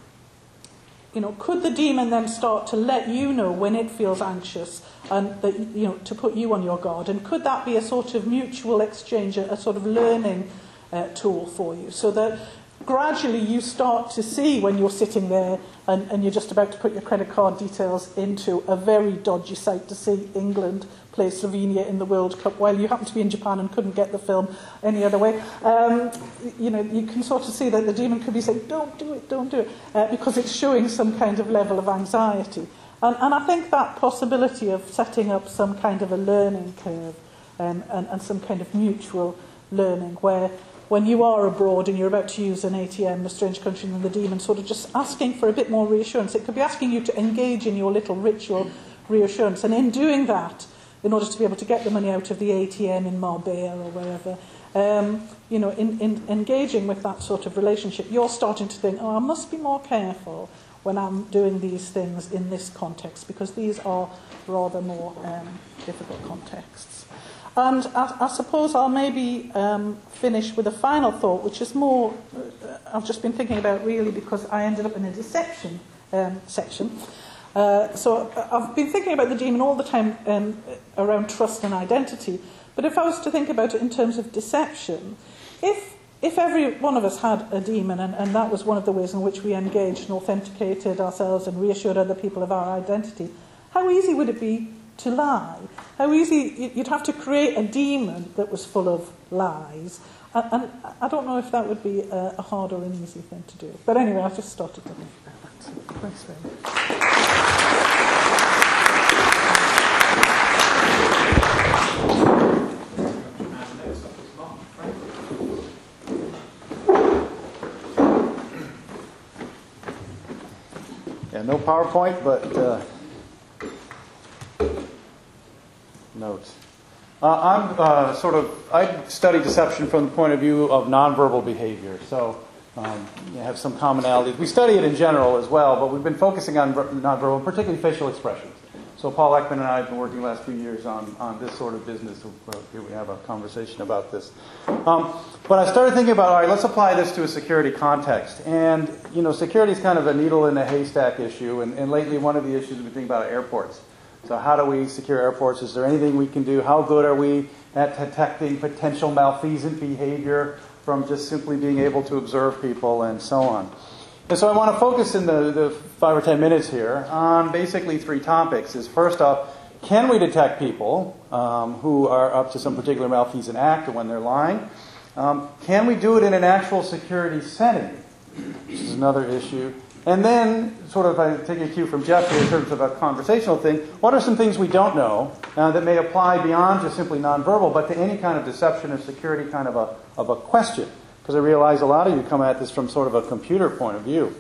you know, could the demon then start to let you know when it feels anxious and that, you know, to put you on your guard? And could that be a sort of mutual exchange, a, a sort of learning uh, tool for you, so that gradually you start to see when you're sitting there and, and you're just about to put your credit card details into a very dodgy site to see England play Slovenia in the World Cup while you happen to be in Japan and couldn't get the film any other way. Um, you know, you can sort of see that the demon could be saying, don't do it, don't do it, uh, because it's showing some kind of level of anxiety. And, and I think that possibility of setting up some kind of a learning curve um, and, and some kind of mutual learning where when you are abroad and you're about to use an A T M in a strange country and the demon sort of just asking for a bit more reassurance. It could be asking you to engage in your little ritual reassurance. And in doing that, in order to be able to get the money out of the A T M in Marbella or wherever, um, you know, in, in engaging with that sort of relationship, you're starting to think, oh, I must be more careful when I'm doing these things in this context, because these are rather more um, difficult contexts. And I, I suppose I'll maybe um, finish with a final thought, which is more, uh, I've just been thinking about really because I ended up in a deception um, section. Uh, so I've been thinking about the demon all the time um, around trust and identity. But if I was to think about it in terms of deception, if if every one of us had a demon, and, and that was one of the ways in which we engaged and authenticated ourselves and reassured other people of our identity, how easy would it be to lie? How easy, you'd have to create a demon that was full of lies. And, and I don't know if that would be a, a hard or an easy thing to do. But anyway, I've just started to think about that. Thanks very much. Yeah, no PowerPoint, but uh, notes. Uh, I'm uh, sort of, I study deception from the point of view of nonverbal behavior. So um, you have some commonalities. We study it in general as well, but we've been focusing on nonverbal, particularly facial expressions. So Paul Ekman and I have been working the last few years on, on this sort of business. Here we have a conversation about this. Um, but I started thinking about, all right, let's apply this to a security context. And, you know, security is kind of a needle in a haystack issue. And, and lately one of the issues we've been thinking about are airports. So how do we secure airports? Is there anything we can do? How good are we at detecting potential malfeasant behavior from just simply being able to observe people and so on? And so I want to focus in the, the five or ten minutes here on basically three topics. Is first off, can we detect people um, who are up to some particular malfeasant act or when they're lying? Um, can we do it in an actual security setting? Which is another issue. And then, sort of, I take a cue from Jeff here in terms of a conversational thing, what are some things we don't know uh, that may apply beyond just simply nonverbal, but to any kind of deception or security kind of a, of a question? Because I realize a lot of you come at this from sort of a computer point of view.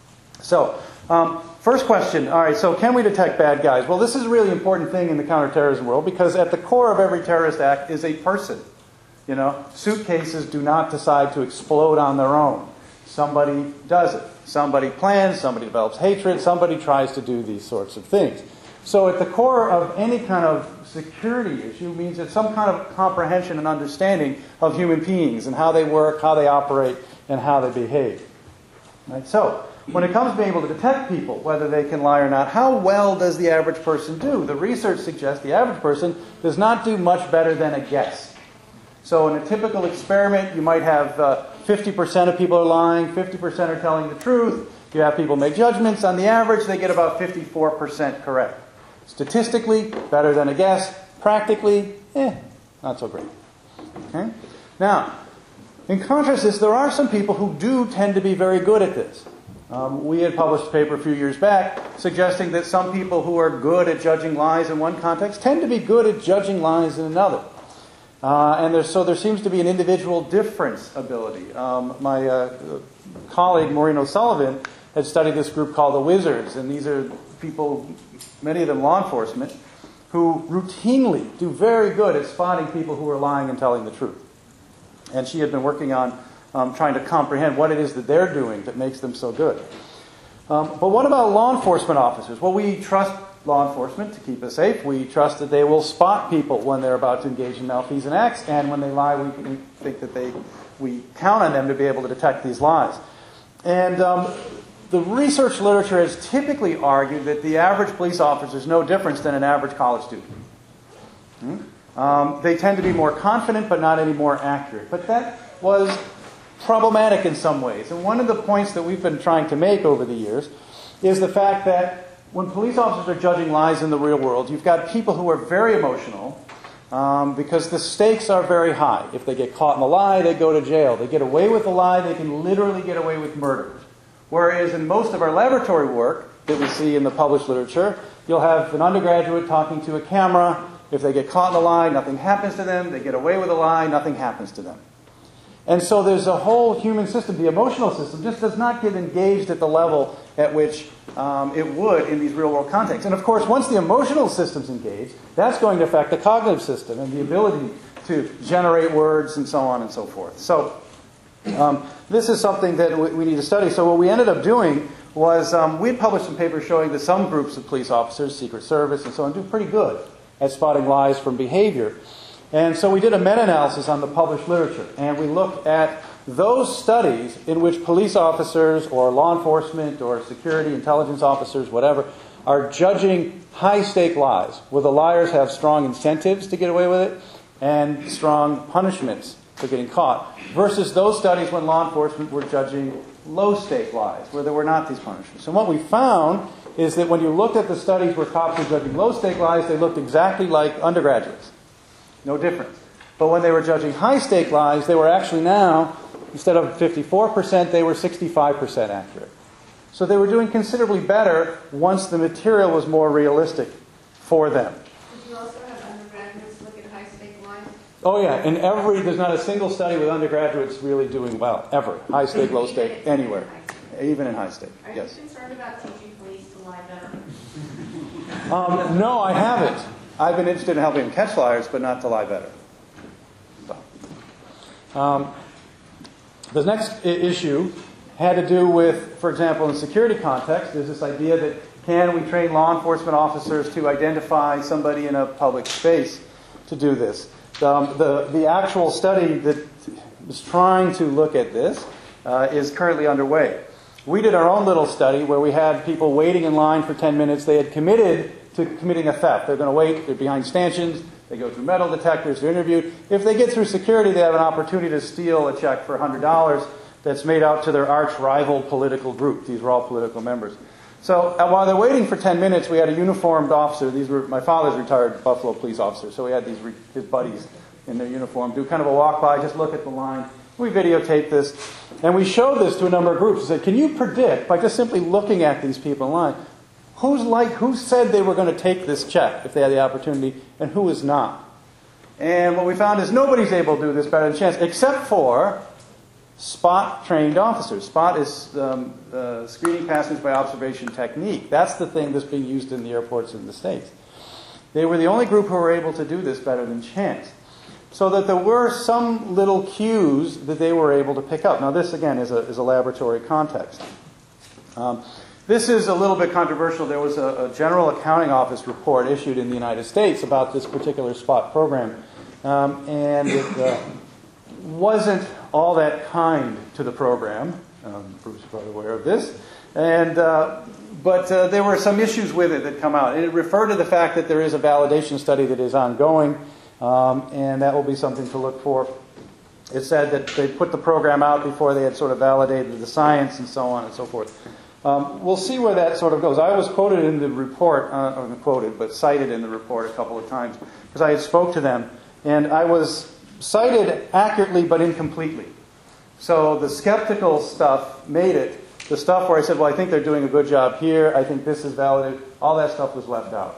So, um, first question, all right, so can we detect bad guys? Well, this is a really important thing in the counterterrorism world, because at the core of every terrorist act is a person. You know, suitcases do not decide to explode on their own. Somebody does it. Somebody plans, somebody develops hatred, somebody tries to do these sorts of things. So at the core of any kind of security issue means it's some kind of comprehension and understanding of human beings and how they work, how they operate, and how they behave. Right? So when it comes to being able to detect people, whether they can lie or not, how well does the average person do? The research suggests the average person does not do much better than a guess. So in a typical experiment, you might have uh, fifty percent of people are lying, fifty percent are telling the truth. You have people make judgments. On the average, they get about fifty-four percent correct. Statistically, better than a guess. Practically, eh, not so great. Okay? Now, in contrast to this, there are some people who do tend to be very good at this. Um, we had published a paper a few years back suggesting that some people who are good at judging lies in one context tend to be good at judging lies in another. Uh, and there, so there seems to be an individual difference ability. Um, my uh, colleague, Maureen O'Sullivan, had studied this group called the Wizards. And these are people, many of them law enforcement, who routinely do very good at spotting people who are lying and telling the truth. And she had been working on um, trying to comprehend what it is that they're doing that makes them so good. Um, but what about law enforcement officers? Well, we trust law enforcement to keep us safe. We trust that they will spot people when they're about to engage in malfeasant acts, and when they lie, we, we think that they we count on them to be able to detect these lies. And um, the research literature has typically argued that the average police officer is no different than an average college student. Hmm? Um, they tend to be more confident, but not any more accurate. But that was problematic in some ways. And one of the points that we've been trying to make over the years is the fact that when police officers are judging lies in the real world, you've got people who are very emotional um, because the stakes are very high. If they get caught in a lie, they go to jail. They get away with a lie, they can literally get away with murder. Whereas in most of our laboratory work that we see in the published literature, you'll have an undergraduate talking to a camera. If they get caught in a lie, nothing happens to them. They get away with a lie, nothing happens to them. And so there's a whole human system, the emotional system, just does not get engaged at the level at which um, it would in these real-world contexts. And of course, once the emotional system's engaged, that's going to affect the cognitive system and the ability to generate words and so on and so forth. So um, this is something that we need to study. So what we ended up doing was um, we published some papers showing that some groups of police officers, Secret Service and so on, do pretty good at spotting lies from behavior. And so we did a meta-analysis on the published literature, and we looked at those studies in which police officers or law enforcement or security intelligence officers, whatever, are judging high-stake lies, where the liars have strong incentives to get away with it and strong punishments for getting caught, versus those studies when law enforcement were judging low-stake lies, where there were not these punishments. And what we found is that when you looked at the studies where cops were judging low-stake lies, they looked exactly like undergraduates. No difference. But when they were judging high-stake lies, they were actually now, instead of fifty-four percent, they were sixty-five percent accurate. So they were doing considerably better once the material was more realistic for them. Did you also have undergraduates look at high-stake lies? Oh yeah, in every, there's not a single study with undergraduates really doing well, ever. High-stake, low-stake, anywhere. Even in high-stake, yes. Are you concerned about teaching police to lie better? Um, no, I haven't. I've been interested in helping them catch liars, but not to lie better. So, um, the next I- issue had to do with, for example, in the security context, there's this idea that can we train law enforcement officers to identify somebody in a public space to do this? Um, the, the actual study that was trying to look at this uh, is currently underway. We did our own little study where we had people waiting in line for ten minutes. They had committed to committing a theft. They're going to wait. They're behind stanchions. They go through metal detectors. They're interviewed. If they get through security, they have an opportunity to steal a check for one hundred dollars that's made out to their arch-rival political group. These were all political members. So uh, while they're waiting for ten minutes, we had a uniformed officer. These were my father's retired Buffalo police officer. So we had these re- his buddies in their uniform do kind of a walk-by, just look at the line. We videotaped this. And we showed this to a number of groups. We said, can you predict, by just simply looking at these people in line, Who's like, who said they were going to take this check if they had the opportunity, and who is not? And what we found is nobody's able to do this better than chance, except for SPOT-trained officers. SPOT is um, uh, screening passengers by observation technique. That's the thing that's being used in the airports in the States. They were the only group who were able to do this better than chance. So that there were some little cues that they were able to pick up. Now this, again, is a, is a laboratory context. Um, This is a little bit controversial. There was a, a General Accounting Office report issued in the United States about this particular SPOT program. Um, and it uh, wasn't all that kind to the program. Um, Bruce is probably aware of this. And, uh, but uh, there were some issues with it that come out. It referred to the fact that there is a validation study that is ongoing. Um, and that will be something to look for. It said that they put the program out before they had sort of validated the science and so on and so forth. Um, we'll see where that sort of goes. I was quoted in the report, uh, or quoted, but cited in the report a couple of times, because I had spoke to them And I was cited accurately but incompletely. So the skeptical stuff made it. The stuff where I said, well, I think they're doing a good job here, I think this is validated, all that stuff was left out.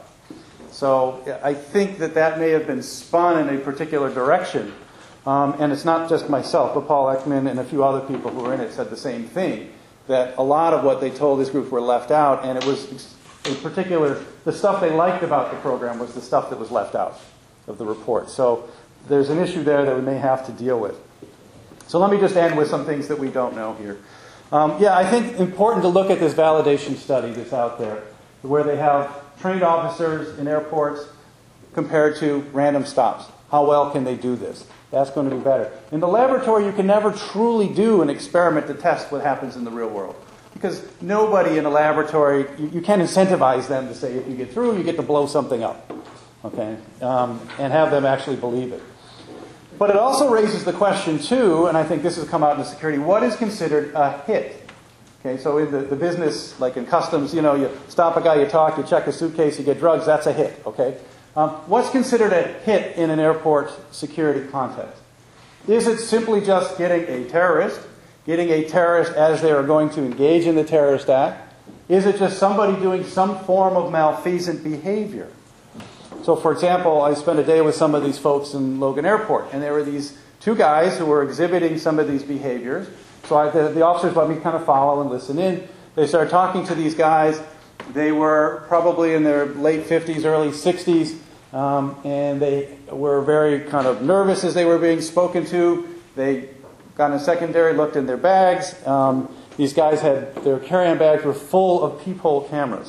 So I think that that may have been spun in a particular direction. Um, and it's not just myself, but Paul Ekman and a few other people who were in it said the same thing, that a lot of what they told this group were left out, and it was in particular, the stuff they liked about the program was the stuff that was left out of the report. So there's an issue there that we may have to deal with. So let me just end with some things that we don't know here. Um, yeah, I think important to look at this validation study that's out there, where they have trained officers in airports compared to random stops. How well can they do this? That's going to be better. In the laboratory, you can never truly do an experiment to test what happens in the real world. Because nobody in a laboratory, you, you can't incentivize them to say, if you get through, you get to blow something up. Okay? Um, and have them actually believe it. But it also raises the question, too, and I think this has come out in the security, what is considered a hit? Okay, so in the, the business, like in customs, you know, you stop a guy, you talk, you check a suitcase, you get drugs, that's a hit, okay? Um, what's considered a hit in an airport security context? Is it simply just getting a terrorist, getting a terrorist as they are going to engage in the terrorist act? Is it just somebody doing some form of malfeasant behavior? So, for example, I spent a day with some of these folks in Logan Airport, and there were these two guys who were exhibiting some of these behaviors. So I, the, the officers let me kind of follow and listen in. They started talking to these guys. They were probably in their late fifties, early sixties, um, and they were very kind of nervous as they were being spoken to. They got in a secondary, looked in their bags. Um, these guys had, their carry-on bags were full of peephole cameras.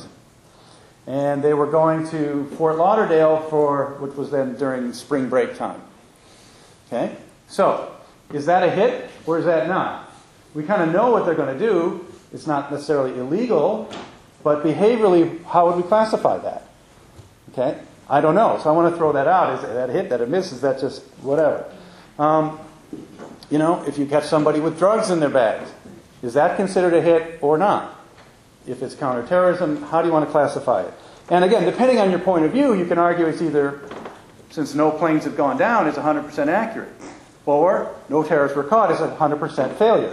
And they were going to Fort Lauderdale for, which was then during spring break time. Okay? So, is that a hit or is that not? We kind of know what they're going to do. It's not necessarily illegal, but behaviorally, how would we classify that? Okay? I don't know. So I want to throw that out. Is that a hit, that a miss? Is that just whatever? Um, you know, if you catch somebody with drugs in their bags, is that considered a hit or not? If it's counterterrorism, how do you want to classify it? And again, depending on your point of view, you can argue it's either, since no planes have gone down, it's one hundred percent accurate. Or, no terrorists were caught, it's one hundred percent failure.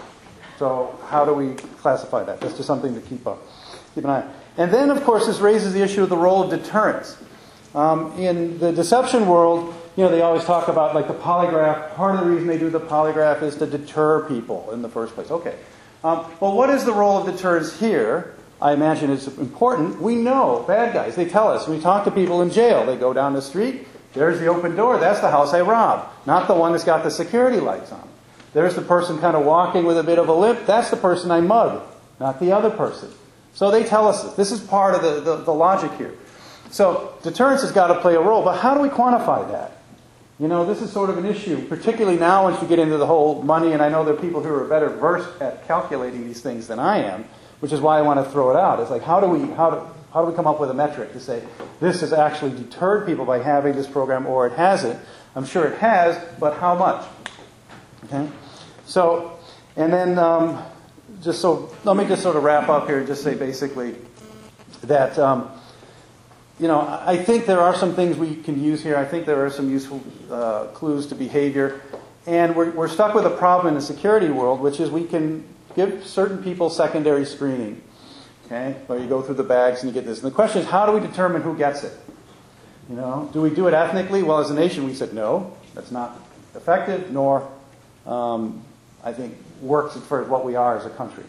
So how do we classify that? That's just something to keep, up, keep an eye on. And then, of course, this raises the issue of the role of deterrence. Um, in the deception world, you know, they always talk about, like, the polygraph. Part of the reason they do the polygraph is to deter people in the first place. Okay. Um, well, what is the role of deterrence here? I imagine it's important. We know bad guys. They tell us. We talk to people in jail. They go down the street. There's the open door. That's the house I robbed. Not the one that's got the security lights on. There's the person kind of walking with a bit of a limp. That's the person I mugged, not the other person. So they tell us this. This is part of the, the, the logic here. So deterrence has got to play a role. But how do we quantify that? You know, this is sort of an issue, particularly now once you get into the whole money, and I know there are people who are better versed at calculating these things than I am, which is why I want to throw it out. It's like, how do we how do, how do we come up with a metric to say, this has actually deterred people by having this program, or it hasn't? I'm sure it has, but how much? Okay? So, and then, um, just so, let me just sort of wrap up here and just say basically that, um, you know, I think there are some things we can use here. I think there are some useful uh, clues to behavior. And we're, we're stuck with a problem in the security world, which is we can give certain people secondary screening. Okay? Where you go through the bags and you get this. And the question is, how do we determine who gets it? You know, do we do it ethnically? Well, as a nation, we said no. That's not effective, nor, um, I think, works for what we are as a country.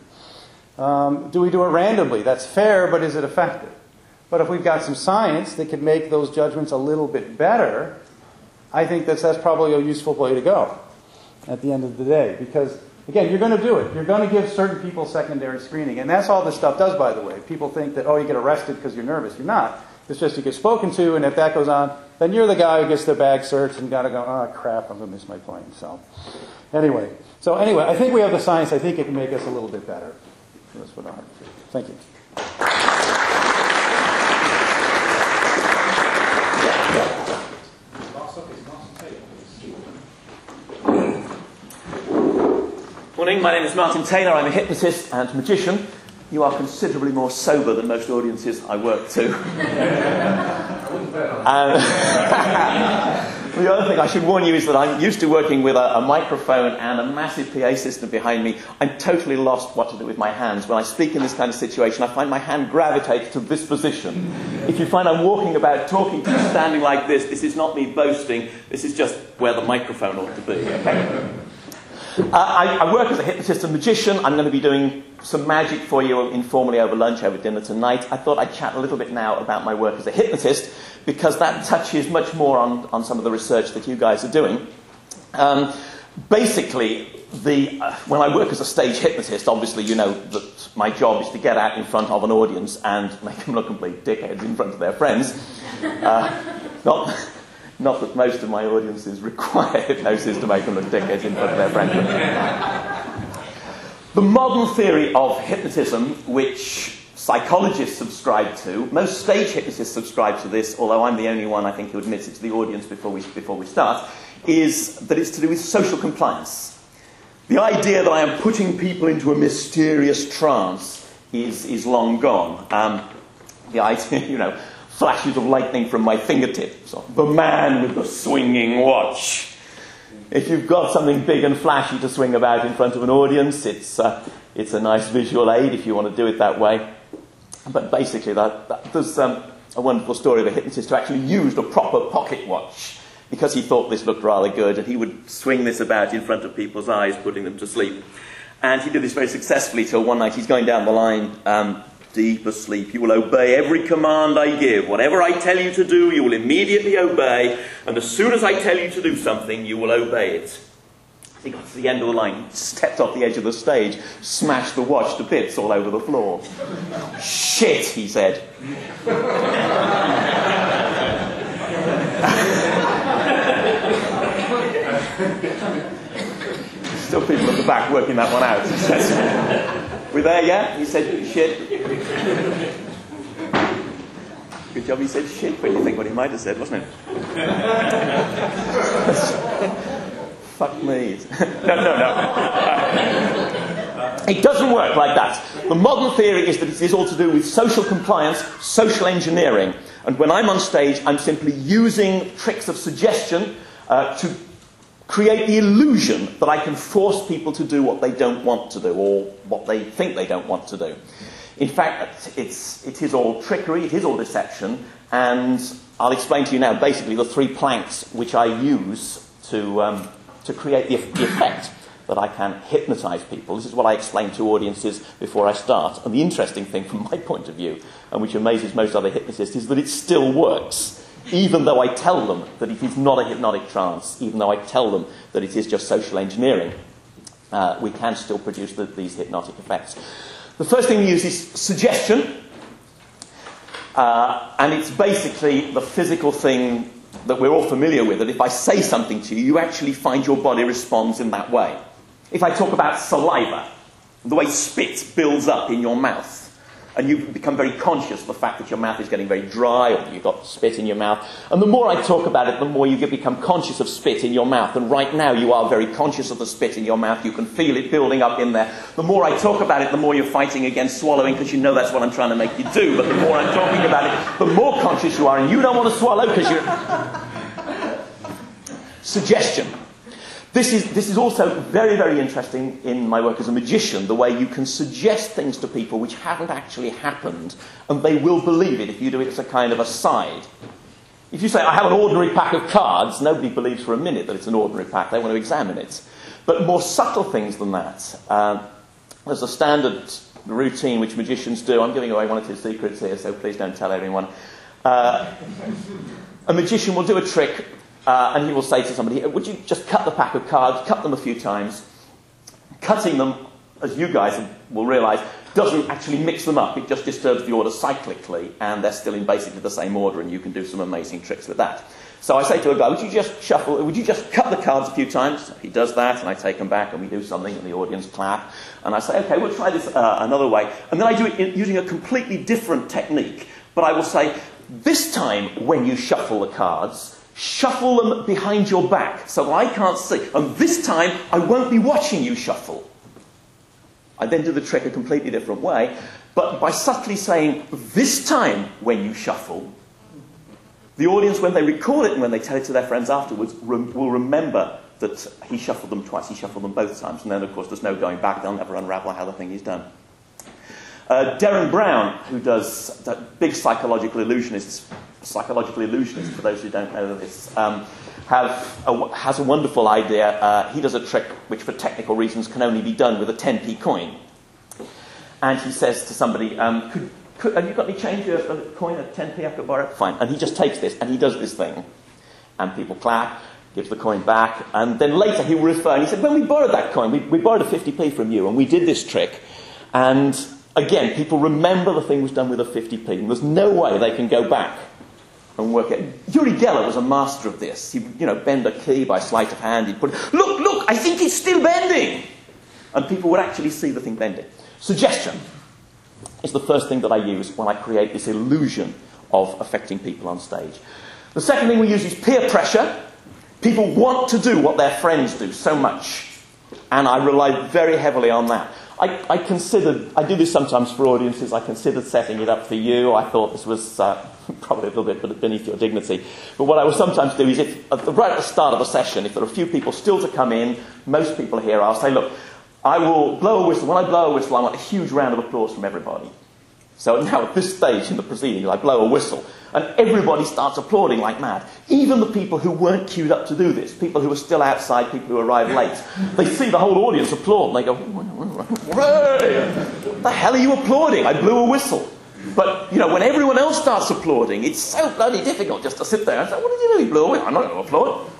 Um, do we do it randomly? That's fair, but is it effective? But if we've got some science that could make those judgments a little bit better, I think that's, that's probably a useful way to go at the end of the day. Because, again, you're going to do it. You're going to give certain people secondary screening. And that's all this stuff does, by the way. People think that, oh, you get arrested because you're nervous. You're not. It's just you get spoken to, and if that goes on, then you're the guy who gets their bag searched and got to go, oh, crap, I'm going to miss my plane. So, anyway. So, anyway, I think we have the science. I think it can make us a little bit better. That's what I have to do. Thank you. Morning, my name is Martin Taylor. I'm a hypnotist and magician. You are considerably more sober than most audiences I work to. um, The other thing I should warn you is that I'm used to working with a, a microphone and a massive P A system behind me. I'm totally lost what to do with my hands. When I speak in this kind of situation, I find my hand gravitates to this position. If you find I'm walking about, talking to you, standing like this, this is not me boasting. This is just where the microphone ought to be. Okay? Uh, I, I work as a hypnotist and magician. I'm going to be doing some magic for you informally over lunch, over dinner tonight. I thought I'd chat a little bit now about my work as a hypnotist, because that touches much more on, on some of the research that you guys are doing. Um, basically, the, uh, when I work as a stage hypnotist, obviously you know that my job is to get out in front of an audience and make them look complete dickheads in front of their friends. Uh, not... Not that most of my audiences require hypnosis to make them look dickheads in front of their friends. The modern theory of hypnotism, which psychologists subscribe to, most stage hypnotists subscribe to this, although I'm the only one, I think, who admits it to the audience before we, before we start, is that it's to do with social compliance. The idea that I am putting people into a mysterious trance is, is long gone. Um, the idea, you know, flashes of lightning from my fingertips. The man with the swinging watch. If you've got something big and flashy to swing about in front of an audience, it's, uh, it's a nice visual aid if you want to do it that way. But basically, that, that, there's um, a wonderful story of a hypnotist who actually used a proper pocket watch because he thought this looked rather good, and he would swing this about in front of people's eyes, putting them to sleep. And he did this very successfully till one night he's going down the line, um, deep asleep. You will obey every command I give. Whatever I tell you to do, you will immediately obey. And as soon as I tell you to do something, you will obey it. He got to the end of the line, stepped off the edge of the stage, smashed the watch to bits all over the floor. Shit, he said. Still people at the back working that one out. He says, "We're there yet?" He said, "Shit." Good job he said shit when you think what he might have said, wasn't it? Fuck me. No, no, no. Uh, it doesn't work like that. The modern theory is that it is all to do with social compliance, social engineering. And when I'm on stage, I'm simply using tricks of suggestion uh, to create the illusion that I can force people to do what they don't want to do, or what they think they don't want to do. In fact, it's, it is all trickery, it is all deception, and I'll explain to you now basically the three planks which I use to, um, to create the, the effect that I can hypnotise people. This is what I explain to audiences before I start. And the interesting thing from my point of view, and which amazes most other hypnotists, is that it still works. Even though I tell them that it is not a hypnotic trance, even though I tell them that it is just social engineering, uh, we can still produce the, these hypnotic effects. The first thing we use is suggestion, uh, and it's basically the physical thing that we're all familiar with, that if I say something to you, you actually find your body responds in that way. If I talk about saliva, the way spit builds up in your mouth, and you become very conscious of the fact that your mouth is getting very dry, or you've got spit in your mouth. And the more I talk about it, the more you get, become conscious of spit in your mouth. And right now you are very conscious of the spit in your mouth. You can feel it building up in there. The more I talk about it, the more you're fighting against swallowing, because you know that's what I'm trying to make you do. But the more I'm talking about it, the more conscious you are, and you don't want to swallow because you're... Suggestion. This is, this is also very, very interesting in my work as a magician, the way you can suggest things to people which haven't actually happened, and they will believe it if you do it as a kind of aside. If you say, I have an ordinary pack of cards, nobody believes for a minute that it's an ordinary pack. They want to examine it. But more subtle things than that. Um, there's a standard routine which magicians do. I'm giving away one or two secrets here, so please don't tell everyone. Uh, a magician will do a trick, Uh, and he will say to somebody, would you just cut the pack of cards, cut them a few times. Cutting them, as you guys will realise, doesn't actually mix them up. It just disturbs the order cyclically, and they're still in basically the same order, and you can do some amazing tricks with that. So I say to a guy, would you just shuffle, would you just cut the cards a few times? He does that, and I take them back, and we do something, and the audience clap. And I say, okay, we'll try this uh, another way. And then I do it in, using a completely different technique. But I will say, this time when you shuffle the cards, shuffle them behind your back so that I can't see. And this time, I won't be watching you shuffle. I then do the trick a completely different way, but by subtly saying, this time when you shuffle, The audience, when they recall it and when they tell it to their friends afterwards, rem- will remember that he shuffled them twice, he shuffled them both times, and then, of course, there's no going back. They'll never unravel how the thing is done. Uh, Derren Brown, who does that big psychological illusionists, psychological illusionist, for those who don't know this, um, have a, has a wonderful idea. Uh, he does a trick which, for technical reasons, can only be done with a ten p coin. And he says to somebody, um, could, could, have you got any change of a coin at ten p I could borrow? Fine. And he just takes this and he does this thing. And people clap, gives the coin back, and then later he will refer, and he said, when we borrowed that coin, we, we borrowed a fifty p from you, and we did this trick, and again, people remember the thing was done with a fifty p, and there's no way they can go back and work it. Uri Geller was a master of this. He'd, you know, bend a key by sleight of hand, he'd put, look, look, I think it's still bending! And people would actually see the thing bending. Suggestion is the first thing that I use when I create this illusion of affecting people on stage. The second thing we use is peer pressure. People want to do what their friends do so much, and I rely very heavily on that. I, I considered, I do this sometimes for audiences, I considered setting it up for you. I thought this was uh, probably a little bit beneath your dignity. But what I will sometimes do is, if at the, right at the start of a session, if there are a few people still to come in, most people here, I'll say, look, I will blow a whistle. When I blow a whistle, I want a huge round of applause from everybody. So now at this stage in the proceedings, I blow a whistle, and everybody starts applauding like mad. Even the people who weren't queued up to do this, people who are still outside, people who arrived late, they see the whole audience applaud, and they go, hooray! What the hell are you applauding? I blew a whistle. But, you know, when everyone else starts applauding, it's so bloody difficult just to sit there and say, what did you do? You blew a whistle. I'm not going to applaud.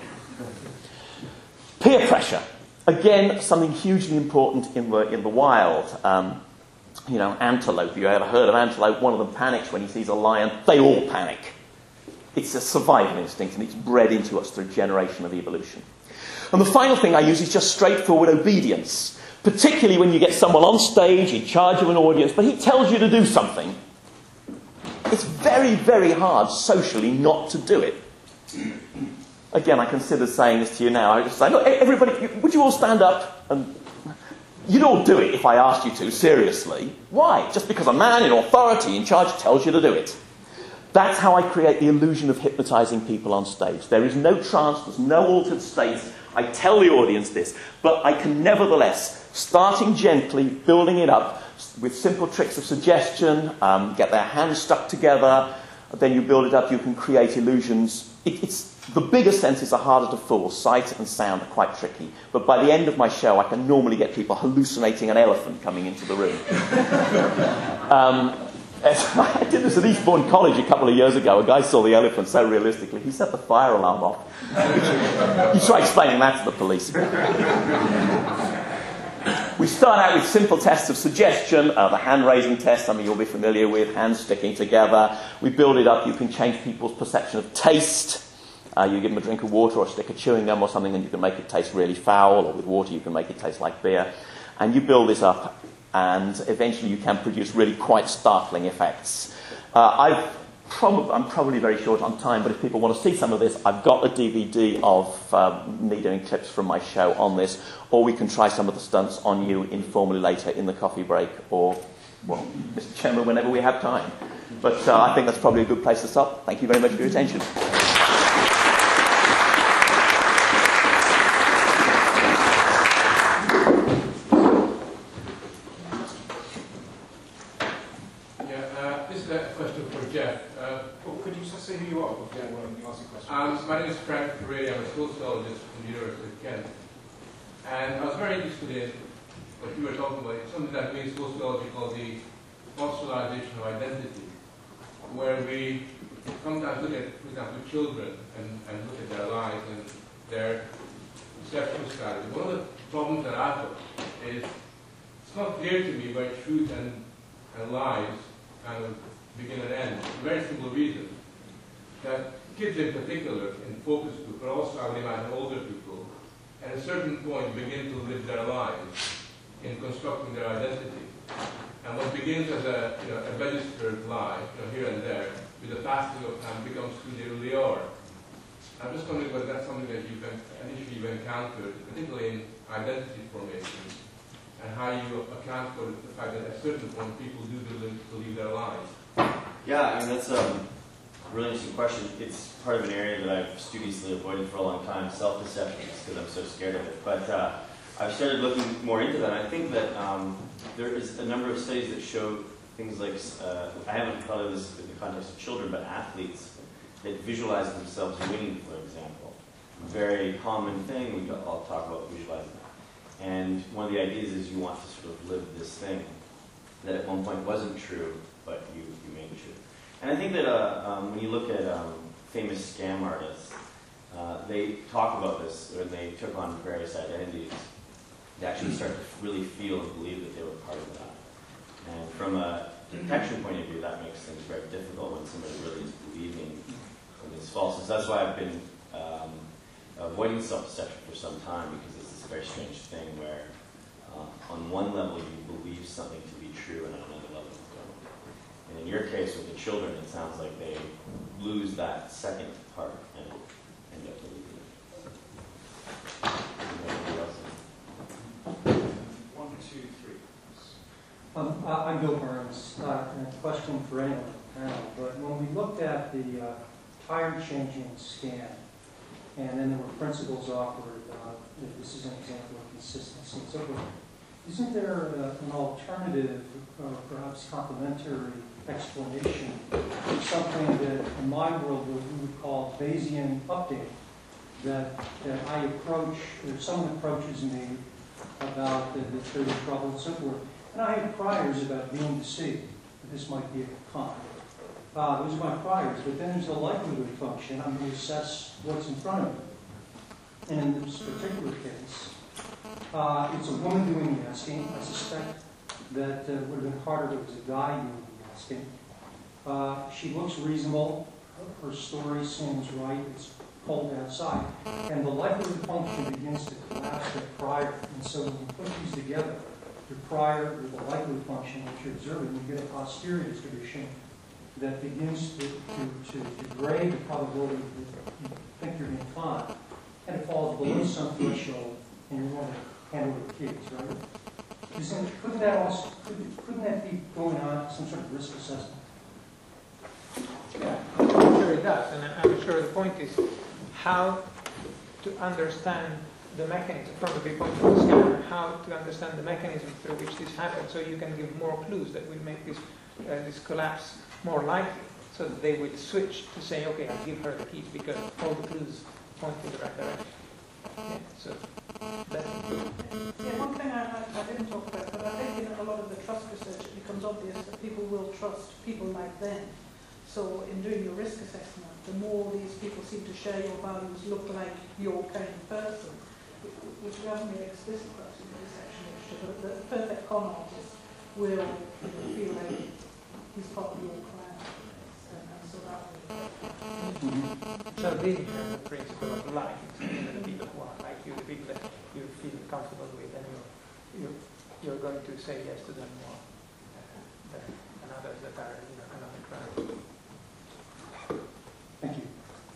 Peer pressure. Again, something hugely important in the, in the wild. Um, You know, antelope, you ever heard of antelope? One of them panics when he sees a lion. They all panic. It's a survival instinct, and it's bred into us through generation of evolution. And the final thing I use is just straightforward obedience, particularly when you get someone on stage in charge of an audience, but he tells you to do something. It's very, very hard socially not to do it. Again, I consider saying this to you now. I just say, look, everybody, would you all stand up? And you'd all do it if I asked you to, seriously. Why? Just because a man in authority in charge tells you to do it. That's how I create the illusion of hypnotising people on stage. There is no trance, there's no altered state. I tell the audience this, but I can nevertheless, starting gently, building it up with simple tricks of suggestion, um, get their hands stuck together, then you build it up, you can create illusions. It, it's The bigger senses are harder to fool. Sight and sound are quite tricky. But by the end of my show, I can normally get people hallucinating an elephant coming into the room. um, I did this at Eastbourne College a couple of years ago. A guy saw the elephant so realistically, he set the fire alarm off. You try explaining that to the police. We start out with simple tests of suggestion, uh, the hand-raising test, something you'll be familiar with, hands sticking together. We build it up. You can change people's perception of taste. Uh, you give them a drink of water or a stick of chewing gum or something, and you can make it taste really foul, or with water you can make it taste like beer. And you build this up, and eventually you can produce really quite startling effects. Uh, I've prob- I'm probably very short on time, but if people want to see some of this, I've got a D V D of um, me doing clips from my show on this, or we can try some of the stunts on you informally later in the coffee break, or, well, Mister Chairman, whenever we have time. But uh, I think that's probably a good place to stop. Thank you very much for your attention. Um, my name is Frank Ferreira. I'm a sociologist from the University of Kent. And I was very interested in what you were talking about. It's something that we in sociology call the fossilization of identity, where we sometimes look at, for example, children and, and look at their lives and their perceptual strategy. One of the problems that I've got is it's not clear to me where truth and, and lies kind of begin and end. For a very simple reason. That kids in particular, in focus group, but also I would imagine older people, at a certain point begin to live their lives in constructing their identity. And what begins as a, you know, a registered lie, you know, here and there, with the passing of time becomes who they really are. I'm just wondering whether that's something that you've initially you've encountered, particularly in identity formation, and how you account for the fact that at a certain point people do believe their lives. Yeah, I mean, that's um, really interesting question. It's part of an area that I've studiously avoided for a long time, self-deception, because I'm so scared of it. But uh, I've started looking more into that. I think that um, there is a number of studies that show things like, uh, I haven't thought of this in the context of children, but athletes that visualize themselves winning, for example. A very common thing, we all talk about visualizing that. And one of the ideas is you want to sort of live this thing that at one point wasn't true, but you, you made true. And I think that uh, um, when you look at um, famous scam artists, uh, they talk about this when they took on various identities. They actually start to really feel and believe that they were part of that. And from a detection point of view, that makes things very difficult when somebody really is believing in these falses. That's why I've been um, avoiding self-deception for some time, because it's this very strange thing where uh, on one level you believe something to be true and on another level you don't. And in your case with the children, it sounds like they lose that second part and end up believing it. Anybody else? One, two, three. Um, I- I'm Bill Burns, uh, and a question for anyone on the panel. But when we looked at the uh, tire changing scan, and then there were principles offered, uh, this is an example of consistency and so forth, isn't there uh, an alternative or perhaps complementary explanation of something that in my world we would call Bayesian update? That, that I approach, or someone approaches me about the, the theory of trouble and so forth, and I have priors about being deceived, that this might be a con. Uh, those are my priors, but then there's a likelihood function. I'm going to assess what's in front of me. And in this particular case, uh, it's a woman doing the asking. I suspect that uh, would have been harder if it was a guy doing the asking. Uh, she looks reasonable. Her story seems right. It's cold outside. And the likelihood function begins to collapse at prior. And so when you put these together, your prior with the likelihood function that you're observing, you get a posterior distribution that begins to, to, to degrade the probability that you think you're being fine. And it falls below some threshold, and you want to handle the kids, right? Isn't, couldn't that also, couldn't, couldn't that be going on, some sort of risk assessment? Yeah, I'm sure it does, and I'm sure the point is how to understand the mechanism, from the viewpoint of the scanner, how to understand the mechanism through which this happens, so you can give more clues that will make this, uh, this collapse more likely, so that they will switch to say, okay, I'll give her the keys because all the clues point in the right direction. Yeah, so that's yeah, one thing I, I, I didn't talk about, but I think in a lot of the trust research it becomes obvious that people will trust people like them. So in doing your risk assessment, the more these people seem to share your values, look like your kind of person, which we haven't made explicit about in this section, but the perfect con artist will, you know, feel like he's part of your clan, and, and so that will. So this is the principle of life. The people who are like you, the people that you feel comfortable with, and you're, you're, you're going to say yes to them more uh, than others that are, you know, another crowd. Thank you.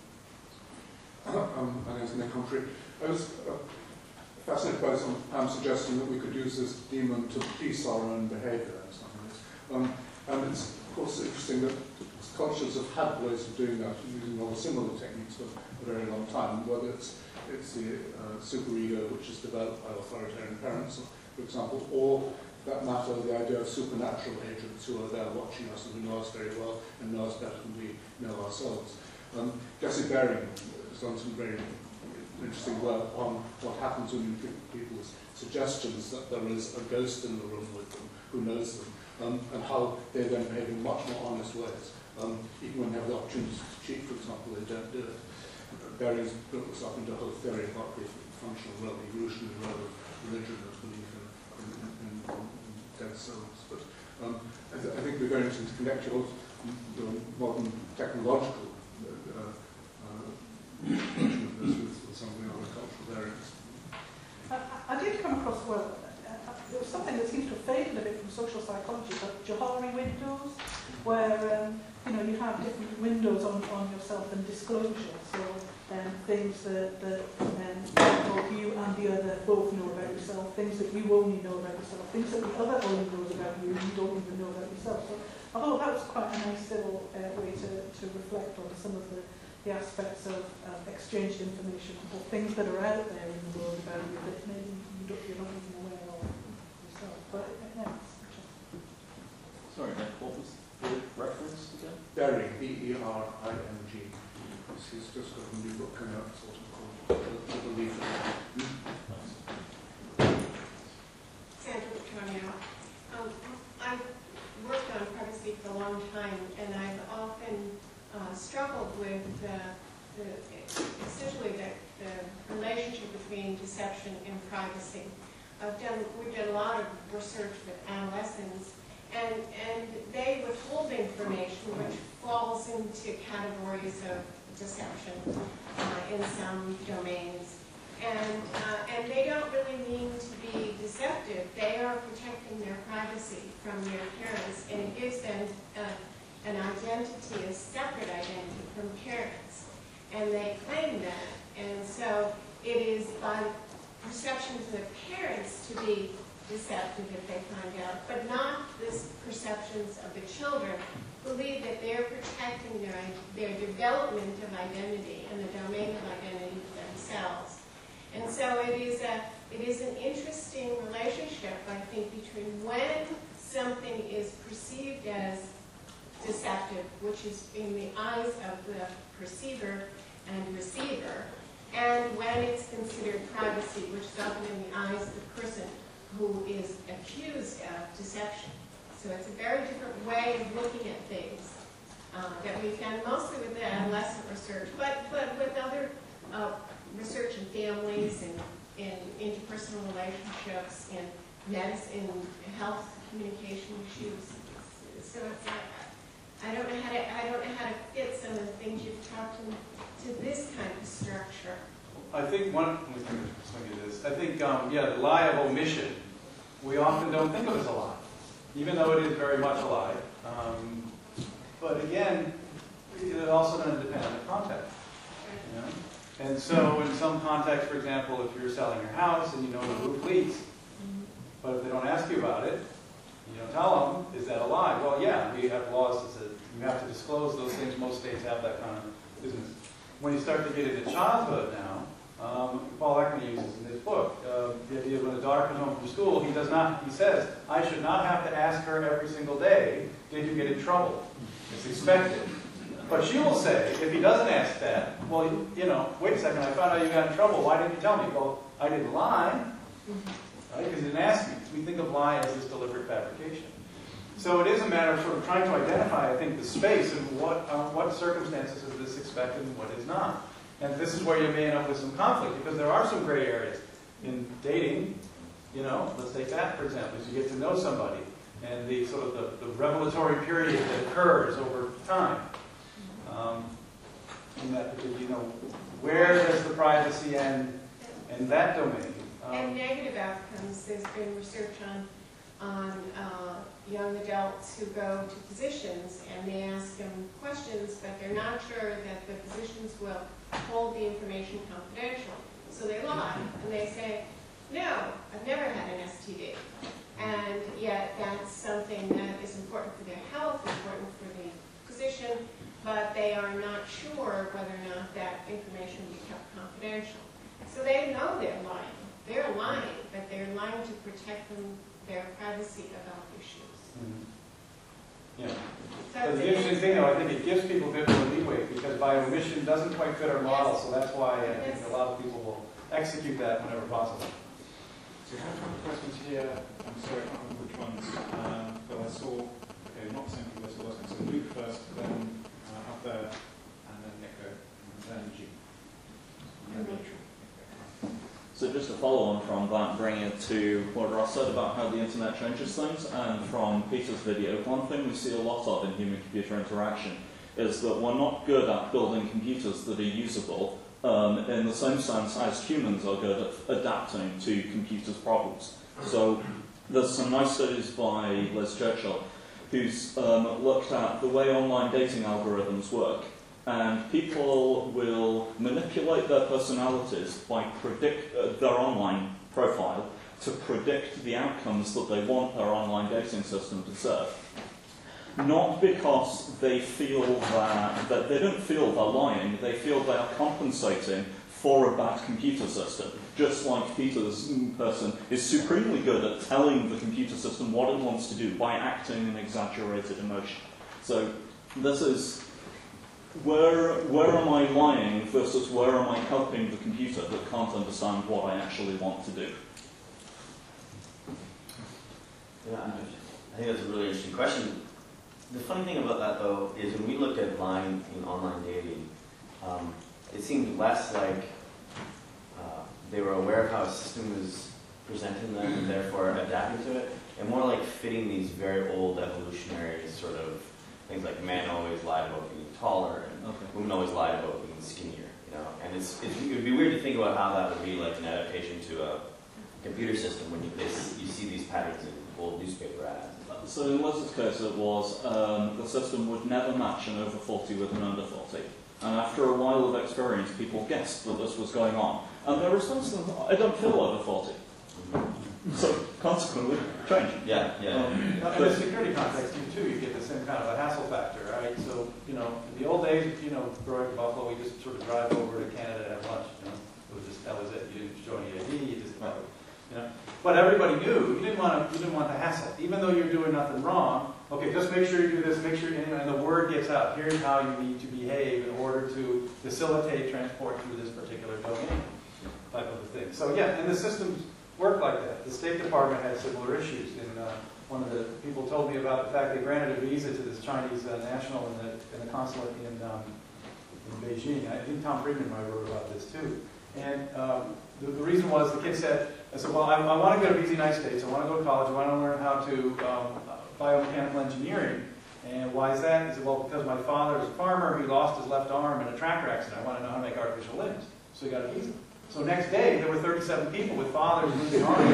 Um, my name is Nick Humphrey. I was uh, fascinated by some um, suggestion that we could use this demon to police our own behaviour and something like this. Um, and it's, of course, interesting that cultures have had ways of doing that, using all similar techniques for a very long time, whether it's, it's the uh, superego which is developed by authoritarian parents, for example, or that matter, the idea of supernatural agents who are there watching us and who know us very well and know us better than we know ourselves. Um, Jesse Baring has done some very interesting work on what happens when you give people suggestions that there is a ghost in the room with them who knows them, um, and how they then behave in much more honest ways. Um, even when they have the opportunity to cheat, for example, they don't do it. Baring's built this up into a whole theory about the functional role, the evolutionary role of religion as belief in, in, in, in dead souls. But um, I, th I think we're going to connect your, your modern technological uh, uh, version of this with, with some of the other cultural variants. I, I did come across, well, uh, there was something that seems to have faded a bit from social psychology, but Johari windows, where um, you know, you have different windows on, on yourself and disclosure. So um, things that, that um, both you and the other both know about yourself, things that you only know about yourself, things that the other only knows about you and you don't even know about yourself. So I thought that was quite a nice little uh, way to, to reflect on some of the, the aspects of uh, exchanged information, or things that are out there in the world about you that maybe you don't, you're not even aware of yourself. But yeah, it's interesting. Sorry, Nick, what was the reference again? Berry, B E R I N G. He's just got a new book coming out, sort of called The Belief. Sandra Victoria. Um, I've worked on privacy for a long time, and I've often uh, struggled with uh, the, essentially the, the relationship between deception and privacy. I've done, we've done a lot of research with adolescents, and, and they withhold information which falls into categories of deception uh, in some domains. And, uh, and they don't really mean to be deceptive. They are protecting their privacy from their parents, and it gives them uh, an identity, a separate identity from parents. And they claim that. And so it is by perception to the parents to be deceptive if they find out, but not this perceptions of the children who believe that they're protecting their, their development of identity and the domain of identity themselves. And so it is, a, it is an interesting relationship, I think, between when something is perceived as deceptive, which is in the eyes of the perceiver and receiver, and when it's considered privacy, which is often in the eyes of the person who is accused of deception. So it's a very different way of looking at things uh, that we've done mostly with the adolescent research, but, but with other uh, research in families and in interpersonal relationships and medicine, health communication issues. So it's, uh, I don't know how to I don't know how to fit some of the things you've talked to, to this kind of structure. I think one, let me swing at this. I think, um, yeah, the lie of omission, we often don't think of as a lie, even though it is very much a lie. Um, but again, it also going to depend on the context. You know? And so in some context, for example, if you're selling your house and you know the roof leaks, but if they don't ask you about it, you don't tell them, is that a lie? Well, yeah, we have laws that say you have to disclose those things. Most states have that kind of business. When you start to get into childhood now, um, Paul Ekman uses in his book, uh, the idea of when a daughter comes home from school, he does not, he says, I should not have to ask her every single day, did you get in trouble? It's expected. But she will say, if he doesn't ask that, well, you know, wait a second, I found out you got in trouble. Why didn't you tell me? Well, I didn't lie, right? Because he didn't ask me. We think of lie as this deliberate fabrication. So it is a matter of sort of trying to identify, I think, the space and what, uh, what circumstances is this expected and what is not. And this is where you may end up with some conflict, because there are some gray areas in dating. You know, let's take that, for example, as you get to know somebody and the sort of the, the revelatory period that occurs over time. Um, in that particular, you know, where does the privacy end in that domain? Um, and negative outcomes. There's been research on on uh, young adults who go to physicians and they ask them questions, but they're not sure that the physicians will hold the information confidential. So they lie and they say, no, I've never had an S T D. And yet that's something that is important for their health, important for the physician, but they are not sure whether or not that information will be kept confidential. So they know they're lying. They're lying, but they're lying to protect them, their privacy about issues. Mm-hmm. Yeah. But the interesting thing, though, I think it gives people a bit more leeway, because by omission doesn't quite fit our model, yes. So that's why I think yes. a lot of people will execute that whenever possible. So I have a couple of questions here. I'm sorry, I can't remember which ones, um, but I saw, okay, not the same people as it was. So Luke first, then uh, up there, and then Nico, and then Jean. So just to follow on from that, bringing it to what Ross said about how the internet changes things, and from Peter's video, one thing we see a lot of in human-computer interaction is that we're not good at building computers that are usable um, in the same sense as humans are good at adapting to computers' problems. So there's some nice studies by Liz Churchill, who's um, looked at the way online dating algorithms work, And people will manipulate their personalities by predict uh, their online profile to predict the outcomes that they want their online dating system to serve. Not because they feel that, that they don't feel they're lying, they feel they are compensating for a bad computer system. Just like Peter's person is supremely good at telling the computer system what it wants to do by acting an exaggerated emotion. So this is where, where am I lying versus where am I helping the computer that can't understand what I actually want to do. Yeah, I think that's a really interesting question. The funny thing about that, though, is when we looked at lying in online dating, um, it seemed less like uh, they were aware of how a system was presenting them and therefore adapting to it, and more like fitting these very old evolutionary sort of things like men always lied about being taller and okay. women always lied about being skinnier, you know. And it's, it's, it would be weird to think about how that would be like an adaptation to a computer system when you, this, you see these patterns in old newspaper ads. So in Liz's case it was um, the system would never match an over forty with an under forty. And after a while of experience, people guessed that this was going on. And their response was, I don't feel over forty. So consequently, change. Yeah, yeah. Um, in the security context, you too, you get the same kind of a hassle factor, right? So, you know, in the old days, you know, growing up in Buffalo, we just sort of drive over to Canada and have lunch, you know. It was just, that was it. You didn't show any I D, you just, you know. But everybody knew, you didn't want to, you didn't want the hassle. Even though you're doing nothing wrong, okay, just make sure you do this, make sure, you, and the word gets out. Here's how you need to behave in order to facilitate transport through this particular domain, type of a thing. So yeah, and the systems work like that. The State Department had similar issues. And uh, one of the people told me about the fact they granted a visa to this Chinese uh, national in the, in the consulate in, um, in Beijing. I think Tom Friedman might have wrote about this too. And um, the, the reason was the kid said, I said, well, I, I want to go to B Z United States. I want to go to college. I want to learn how to um, biomechanical engineering. And why is that? He said, well, because my father is a farmer. He lost his left arm in a tractor accident. I want to know how to make artificial limbs. So he got a visa. So next day, there were thirty-seven people with fathers losing arms.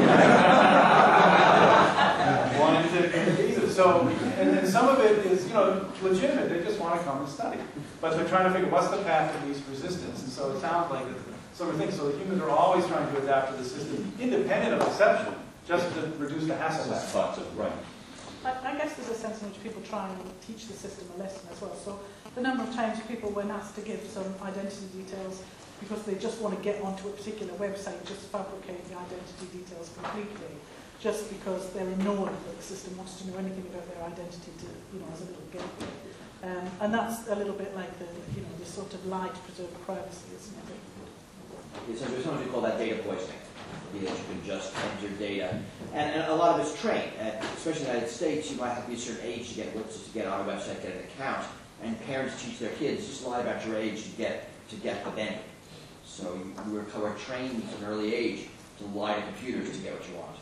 Wanted to get a visa. So, and then some of it is, you know, legitimate. They just want to come and study. But they're trying to figure what's the path of least resistance. And so it sounds like some of the things. So the humans are always trying to adapt to the system, independent of deception, just to reduce the hassle factor. Right. I, I guess there's a sense in which people try and teach the system a lesson as well. So the number of times people, when asked to give some identity details, because they just want to get onto a particular website, just fabricate the identity details completely, just because they're annoyed that the system wants to know anything about their identity, to, you know, as a little gateway. Um, and that's a little bit like the, you know, the sort of lie to preserve privacy, isn't it? Okay, so there's something we call that data poisoning. That you can just enter data, and, and a lot of it's trained. And especially in the United States, you might have to be a certain age to get to get on a website, get an account, and parents teach their kids just lie about your age to get to get the benefit. So you, you were, were trained at an early age to lie to computers to get what you want.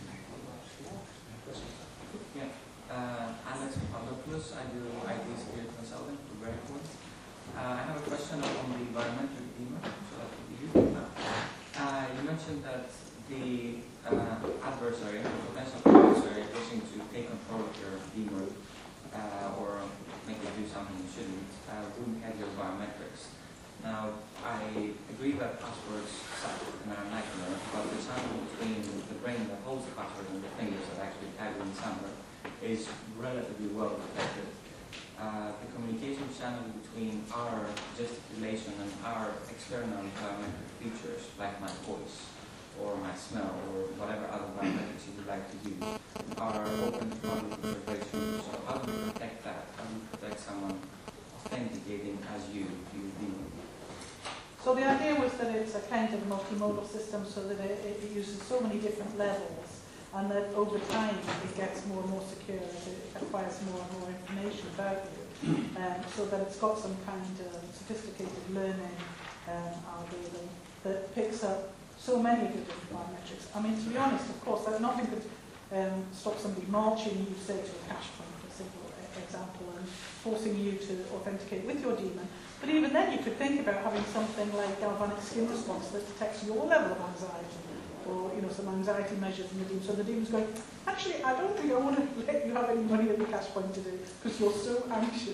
Yeah, uh, Alex Papadopoulos, I do I T security consulting for Veracruz. Uh, I have a question on the environmental dimmer, so that would be you. Uh, you mentioned that the uh, adversary, the potential adversary, wishing to take control of your dimmer uh, or make you do something you shouldn't, uh, wouldn't have your biometrics. Now, I agree that passwords suck and are a nightmare, but the channel between the brain that holds the password and the fingers that actually tag in somewhere is relatively well protected. Uh, the communication channel between our gesticulation and our external biometric features, like my voice or my smell or whatever other biometrics you would like to use, are open to public interpretation. So how do we protect that? How do we protect someone authenticating as you, you being? So the idea was that it's a kind of multimodal system, so that it, it uses so many different levels, and that over time it gets more and more secure as it acquires more and more information about you, um, so that it's got some kind of sophisticated learning um, algorithm that picks up so many different biometrics. I mean, to be honest, of course, there's nothing that um, stops somebody marching you, say, to a cash point, for a simple example, and forcing you to authenticate with your daemon. But even then, you could think about having something like galvanic skin response that detects your level of anxiety, or you know, some anxiety measures in the daemon. So the daemon's going, actually, I don't think I want to let you have any money at the cash point today because you're so anxious.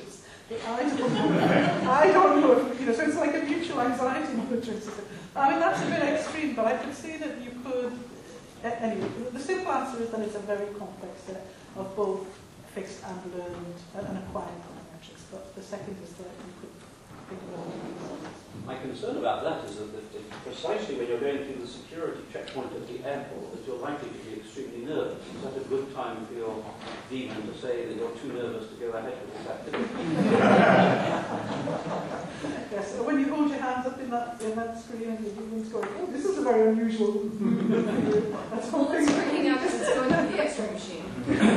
I don't know. I don't know. If, you know, so it's like a mutual anxiety monitoring system. I mean, that's a bit extreme, but I could see that you could. Uh, anyway, the simple answer is that it's a very complex set of both fixed and learned and, and acquired parametrics. But the second is that you could think about it. My concern about that is that, that, that precisely when you're going through the security checkpoint at the airport, that you're likely to be extremely nervous. Is that a good time for your demon to say that you're too nervous to go ahead with this activity? Yes, so when you hold your hands up in that, in that screen and the demon's going, oh, this is a very unusual movement. That's Well, it's freaking out because it's going to the X-ray machine.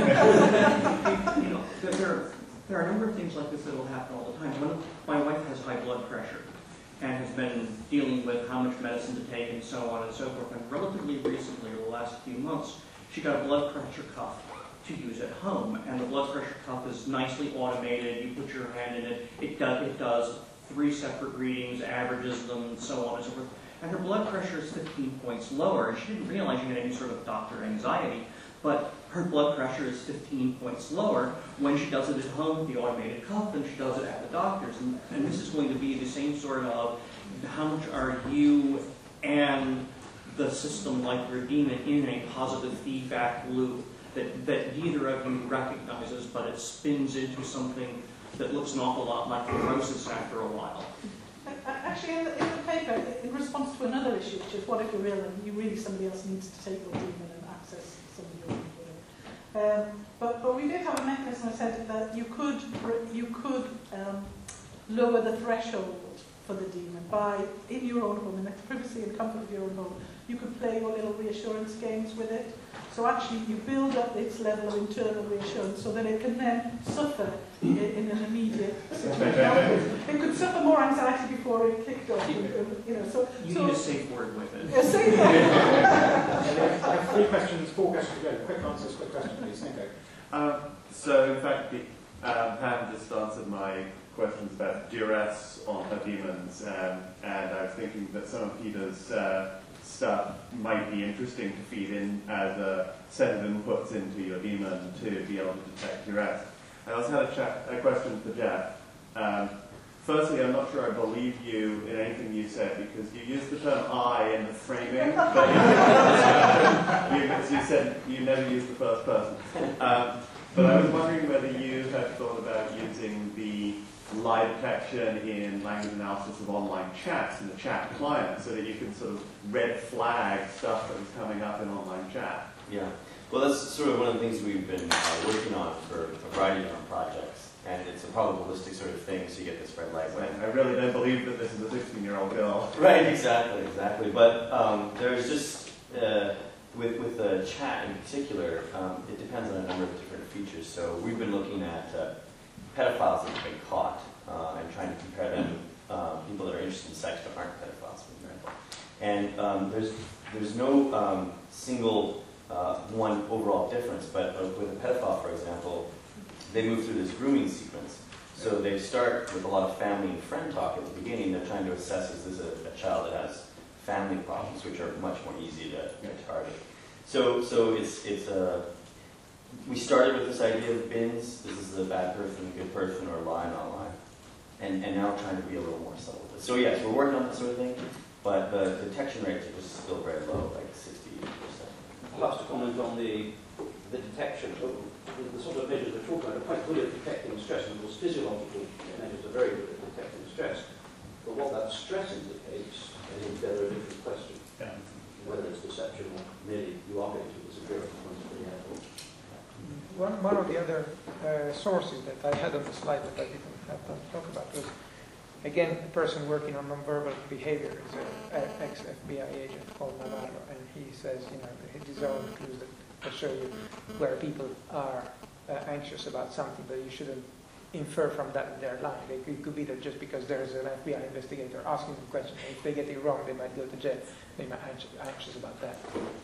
You know, there, there are a number of things like this that will happen all the time. One, my wife has high blood pressure and has been dealing with how much medicine to take and so on and so forth. And relatively recently, over the last few months, she got a blood pressure cuff to use at home. And the blood pressure cuff is nicely automated. You put your hand in it. It does, it does three separate readings, averages them, and so on and so forth. And her blood pressure is fifteen points lower. And she didn't realize she had any sort of doctor anxiety. But her blood pressure is fifteen points lower when she does it at home with the automated cuff than she does it at the doctor's. And, and this is going to be the same sort of, how much are you and the system like your demon in a positive feedback loop that, that neither of you recognizes, but it spins into something that looks an awful lot like neurosis after a while. Actually, in the, in the paper, in response to another issue, which is what if you're ill and you really somebody else needs to take your demon and access some of your um, but, but we did have a mechanism that said that you could you could um, lower the threshold for the demon by, in your own home, in the privacy and comfort of your own home, you could play your little reassurance games with it. So actually you build up its level of internal reassurance so that it can then suffer in, in an immediate situation. It could suffer more anxiety before it kicked off. And, and, you know, so, you so, need a safe word with it. A safe word. I have three questions, four questions to go. Quick answers, quick question, please. Thank you. Um, so, in fact, the, um, Pam just answered my questions about duress on her demons, um, and I was thinking that some of Peter's uh, stuff might be interesting to feed in as a set of inputs into your demon to be able to detect duress. I also had a, chat, a question for Jeff. Um, firstly, I'm not sure I believe you in anything you said because you used the term I in the framing, but you, you, you said you never used the first person. Um, but I was wondering whether you had thought about using the lie detection in language analysis of online chats in the chat client so that you can sort of red flag stuff that was coming up in online chat. Yeah. Well, that's sort of one of the things we've been uh, working on for a variety of different projects. And it's a probabilistic sort of thing, so you get this red light. So I really don't believe that this is a sixteen-year-old girl. Right, exactly, exactly. But um, there's just, uh, with, with the chat in particular, um, it depends on a number of different features. So we've been looking at uh, pedophiles that have been caught uh, and trying to compare them with uh, people that are interested in sex but aren't pedophiles. And um, there's, there's no um, single uh, one overall difference, but uh, with a pedophile, for example, they move through this grooming sequence. So they start with a lot of family and friend talk at the beginning. They're trying to assess, is this a, a child that has family problems, which are much more easy to, to target. So, so it's, it's a, we started with this idea of bins. This is the bad person, the good person, or lie, not lie. And, and now trying to be a little more subtle with it. So yes, we're working on this sort of thing, but the detection rates are just still very low, like sixty percent. Last comment on the, the detection. The, the sort of measures we're talking about are quite good at detecting stress, and of course physiological measures are very good at detecting stress. But what that stress indicates is altogether a different question. Yeah. Whether it's deception or merely you are going to the security point of the airport. One, one of the other uh, sources that I had on the slide that I didn't have time to talk about was, again, a person working on nonverbal behavior is an ex-F B I agent called Navarro, and he says, you know, these are all the clues that will show you where people are uh, anxious about something, but you shouldn't infer from that in their line. It could, it could be that just because there's an F B I investigator asking them questions, if they get it wrong, they might go to jail. They might be anxious, anxious about that.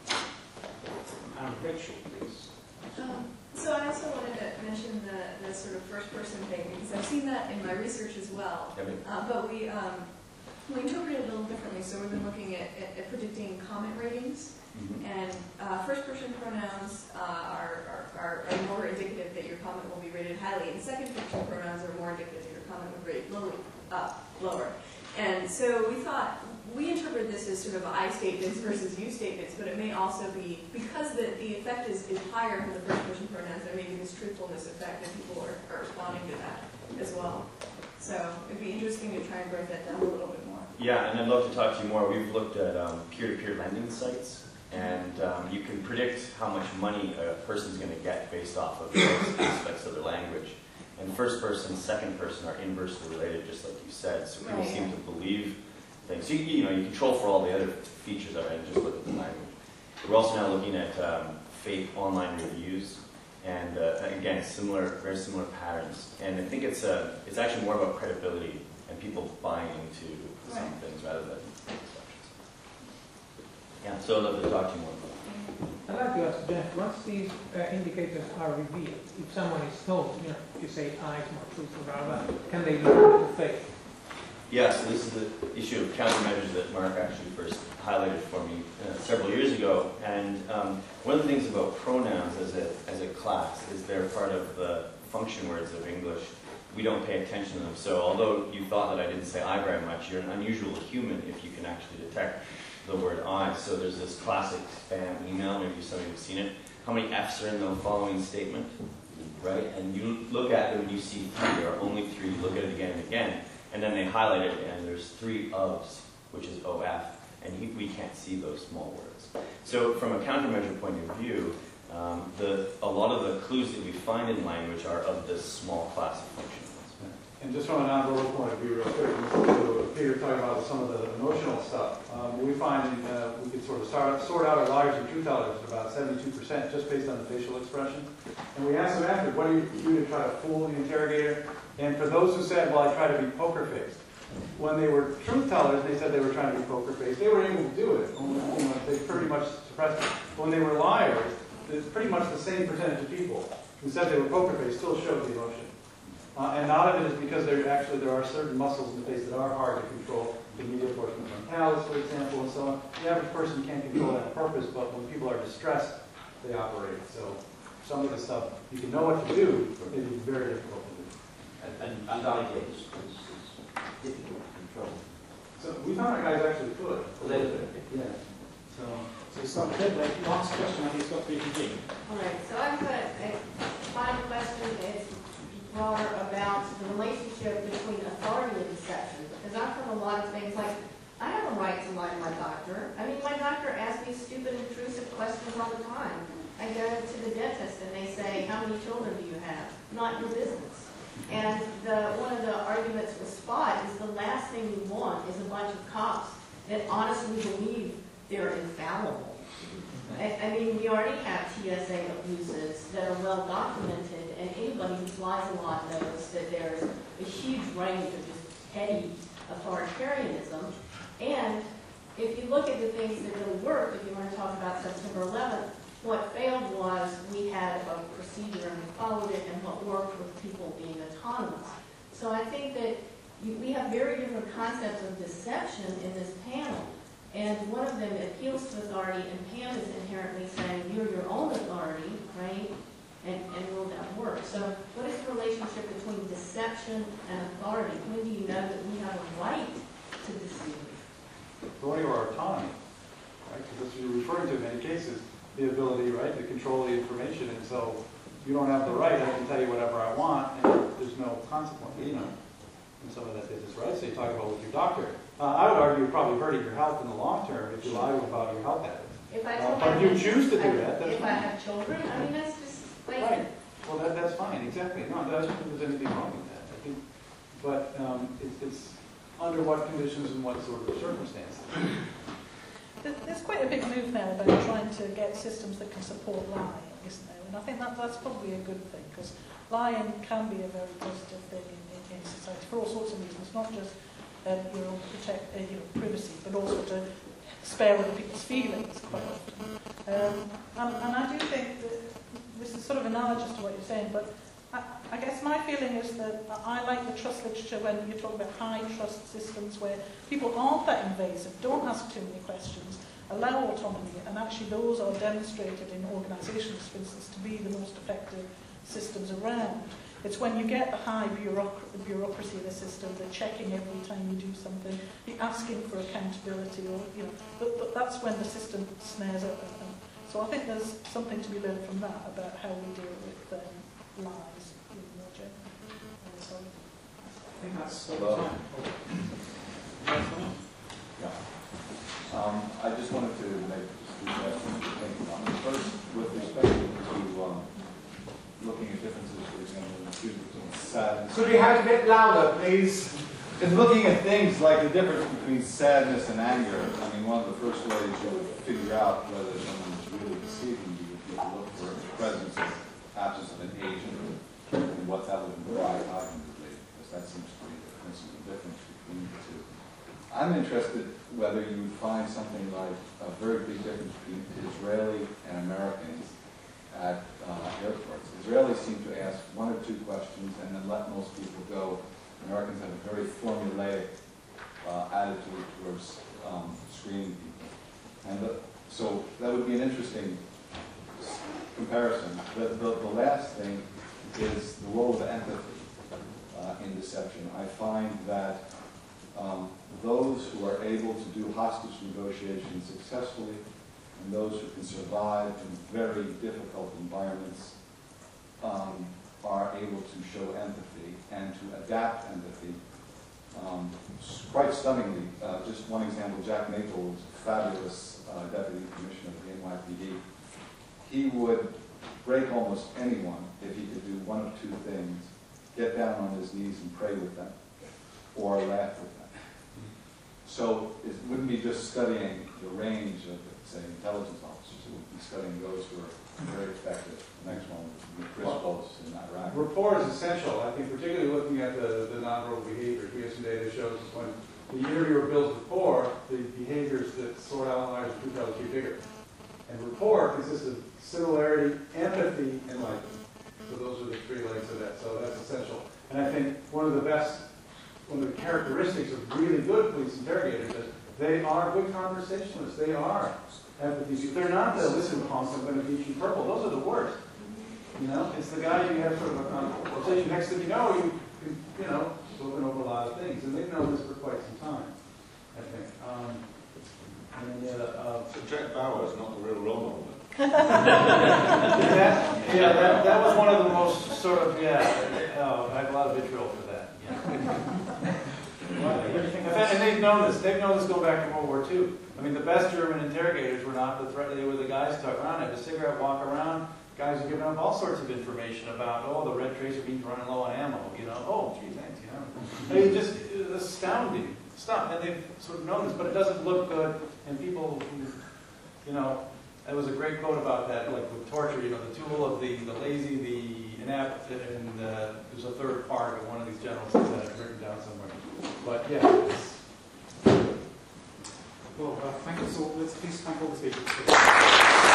Um, Rachel, please. Um, so I also wanted to mention the, the sort of first-person thing, because I've seen that in my research as well. Uh, but we um, we interpret it a little differently. So we've been looking at, at, at predicting comment ratings, mm-hmm. and uh, first-person pronouns uh, are, are, are, are more indicative that your comment will be rated highly, and second-person pronouns are more indicative that your up, lower. And so we thought, we interpret this as sort of I statements versus you statements, but it may also be, because the, the effect is, is higher for the first person pronouns, there may be this truthfulness effect and people are, are responding to that as well. So it'd be interesting to try and break that down a little bit more. Yeah, and I'd love to talk to you more. We've looked at um, peer-to-peer lending sites, and um, you can predict how much money a person's going to get based off of those aspects of their language. And first person, second person are inversely related, just like you said. So people Right. seem to believe things. So you, you know, you control for all the other features of it and just look at the language. We're also now looking at um, fake online reviews, and uh, again, similar, very similar patterns. And I think it's uh, it's actually more about credibility and people buying into some Right. things rather than perceptions. Yeah. So I'd love to talk to you more. I'd like to ask Jeff, once these uh, indicators are revealed, if someone is told, you know, if you say I is more truthful, blah, blah, blah, can they learn to fake? Yeah, so this is the issue of countermeasures that Mark actually first highlighted for me uh, several years ago. And um, one of the things about pronouns as a, as a class is they're part of the function words of English. We don't pay attention to them. So although you thought that I didn't say I very much, you're an unusual human if you can actually detect the word I. So there's this classic spam email, maybe some of you have seen it. How many F's are in the following statement? Right? And you look at it when you see three, there are only three, you look at it again and again, and then they highlight it and there's three ofs, which is O F, and he, we can't see those small words. So from a countermeasure point of view, um, the, a lot of the clues that we find in language are of this small class of function. And just from a nonverbal point of view, real quick, so Peter talking about some of the emotional stuff. Um, we find uh, we could sort of start, sort out our liars and truth tellers at about seventy-two percent just based on the facial expression. And we asked them after, what do you do to try to fool the interrogator? And for those who said, well, I try to be poker faced. When they were truth tellers, they said they were trying to be poker faced. They were able to do it. You know, they pretty much suppressed it. When they were liars, it's pretty much the same percentage of people who said they were poker faced still showed the emotion. Uh, and a lot of it is because there actually there are certain muscles in the face that are hard to control. The medial portion of the frontalis, for example, and so on. The average person can't control that on purpose, but when people are distressed, they operate. So some of the stuff you can know what to do, but it is very difficult to do. And, and, and I guess is, is difficult to control. So we found our guys actually could. A little bit, yeah. So, so it's not good, like last question I think it's got to be for Jean. All right, so I've got a final question. It's broader about the relationship between authority and deception. Because I've heard a lot of things like, I have a right to lie to my doctor. I mean, my doctor asks me stupid, intrusive questions all the time. I go to the dentist and they say, how many children do you have? Not your business. And the, one of the arguments with Spot is the last thing you want is a bunch of cops that honestly believe they're infallible. I, I mean, we already have T S A abuses that are well documented, and anybody who flies a lot knows that there's a huge range of just petty authoritarianism. And if you look at the things that really worked, if you want to talk about September eleventh, what failed was we had a procedure and we followed it, and what worked was people being autonomous. So I think that you, we have very different concepts of deception in this panel. And one of them appeals to authority, and Pam is inherently saying, you're your own authority, right? And, and will that work? So what is the relationship between deception and authority? When do you know that we have a right to deceive? authority or autonomy, right? Because as you're referring to in many cases, the ability, right, to control the information. And so you don't have the right, I can tell you whatever I want, and there's no consequence, you know, in some of that business, right? So you talk about with your doctor. Uh, I would argue you're probably hurting your health in the long term if you lie about your health habits. If I Uh, but if you choose to do I, that, that's if fine. I have children, I mean, that's just like... Right. Well, that, that's fine, exactly. No, I don't think there's anything wrong with that. I think, but um, it, it's under what conditions and what sort of circumstances. There's quite a big move now about trying to get systems that can support lying, isn't there? And I think that that's probably a good thing, because lying can be a very positive thing in, in, in society for all sorts of reasons, not just um, you know, protect uh, you know, privacy, but also to spare other people's feelings quite often. Um, and, and I do think that this is sort of analogous to what you're saying, but I, I guess my feeling is that I like the trust literature when you talk about high trust systems where people aren't that invasive, don't ask too many questions, allow autonomy, and actually those are demonstrated in organisations, for instance, to be the most effective systems around. It's when you get the high bureauc- bureaucracy of the system, the checking every time you do something, the asking for accountability, or you know, but, but that's when the system snares up. And, and so I think there's something to be learned from that about how we deal with um, lies in more general. Uh, so I think that's Hello. Yeah. Um, I just wanted to make just two questions to think about. First, with respect to um, looking at differences, for example, in students and sadness. Could we have a bit louder, please? In looking at things like the difference between sadness and anger, I mean, one of the first ways you would figure out whether someone is really deceiving you would be to look for the presence or absence of an agent and what's evident why cognitively, because that seems to be the principal difference between the two. I'm interested whether you would find something like a very big difference between Israeli and Americans at uh, airports. Israelis seem to ask one or two questions and then let most people go. Americans have a very formulaic uh, attitude towards um, screening people. And the, so that would be an interesting comparison. The, the, the last thing is the role of empathy uh, in deception. I find that um, those who are able to do hostage negotiations successfully and those who can survive in very difficult environments um, are able to show empathy and to adapt empathy. Um, quite stunningly, uh, just one example, Jack Maple was a fabulous uh, deputy commissioner of the N Y P D. He would break almost anyone if he could do one of two things: get down on his knees and pray with them, or laugh with them. So it wouldn't be just studying the range of, say, intelligence officers. It would be studying those who are very effective. The next one would be Chris Bose in Iraq. Rapport is essential. I think particularly looking at the, the nonverbal behaviors, we have some data shows when the year you were built rapport, the behaviors that sort out liars and truth tellers get bigger. And rapport consists of similarity, empathy, and liking. So those are the three legs of that. So that's essential. And I think one of the best, one of the characteristics of really good police interrogators is they are good conversationalists. They are empathy. They're not the listen, punks, I'm going to teach you purple. Those are the worst. You know, it's the guy you have sort of a conversation. Next thing you know, you you, you know, spoken over a lot of things, and they've known this for quite some time, I think. Um, and then, yeah, uh, so Jack Bauer is not the real role model. that, yeah, that, that was one of the most sort of, yeah, oh, I have a lot of vitriol for that. Yeah. And they've known this. They've known this going back to World War Two. I mean, the best German interrogators were not the threat. They were the guys who talk around, have a cigarette, walk around. Guys are giving up all sorts of information about, oh, the red tracer beam's running low on ammo. You know, oh, gee, thanks. You know, I mean, just uh, astounding stuff. And they've sort of known this, but it doesn't look good. And people, who, you know, there was a great quote about that, like with torture. You know, the tool of the the lazy, the inept, and uh, there's a third part of one of these generals that I've written down somewhere. But yeah. Well, uh, thank you. So let's please thank all the speakers.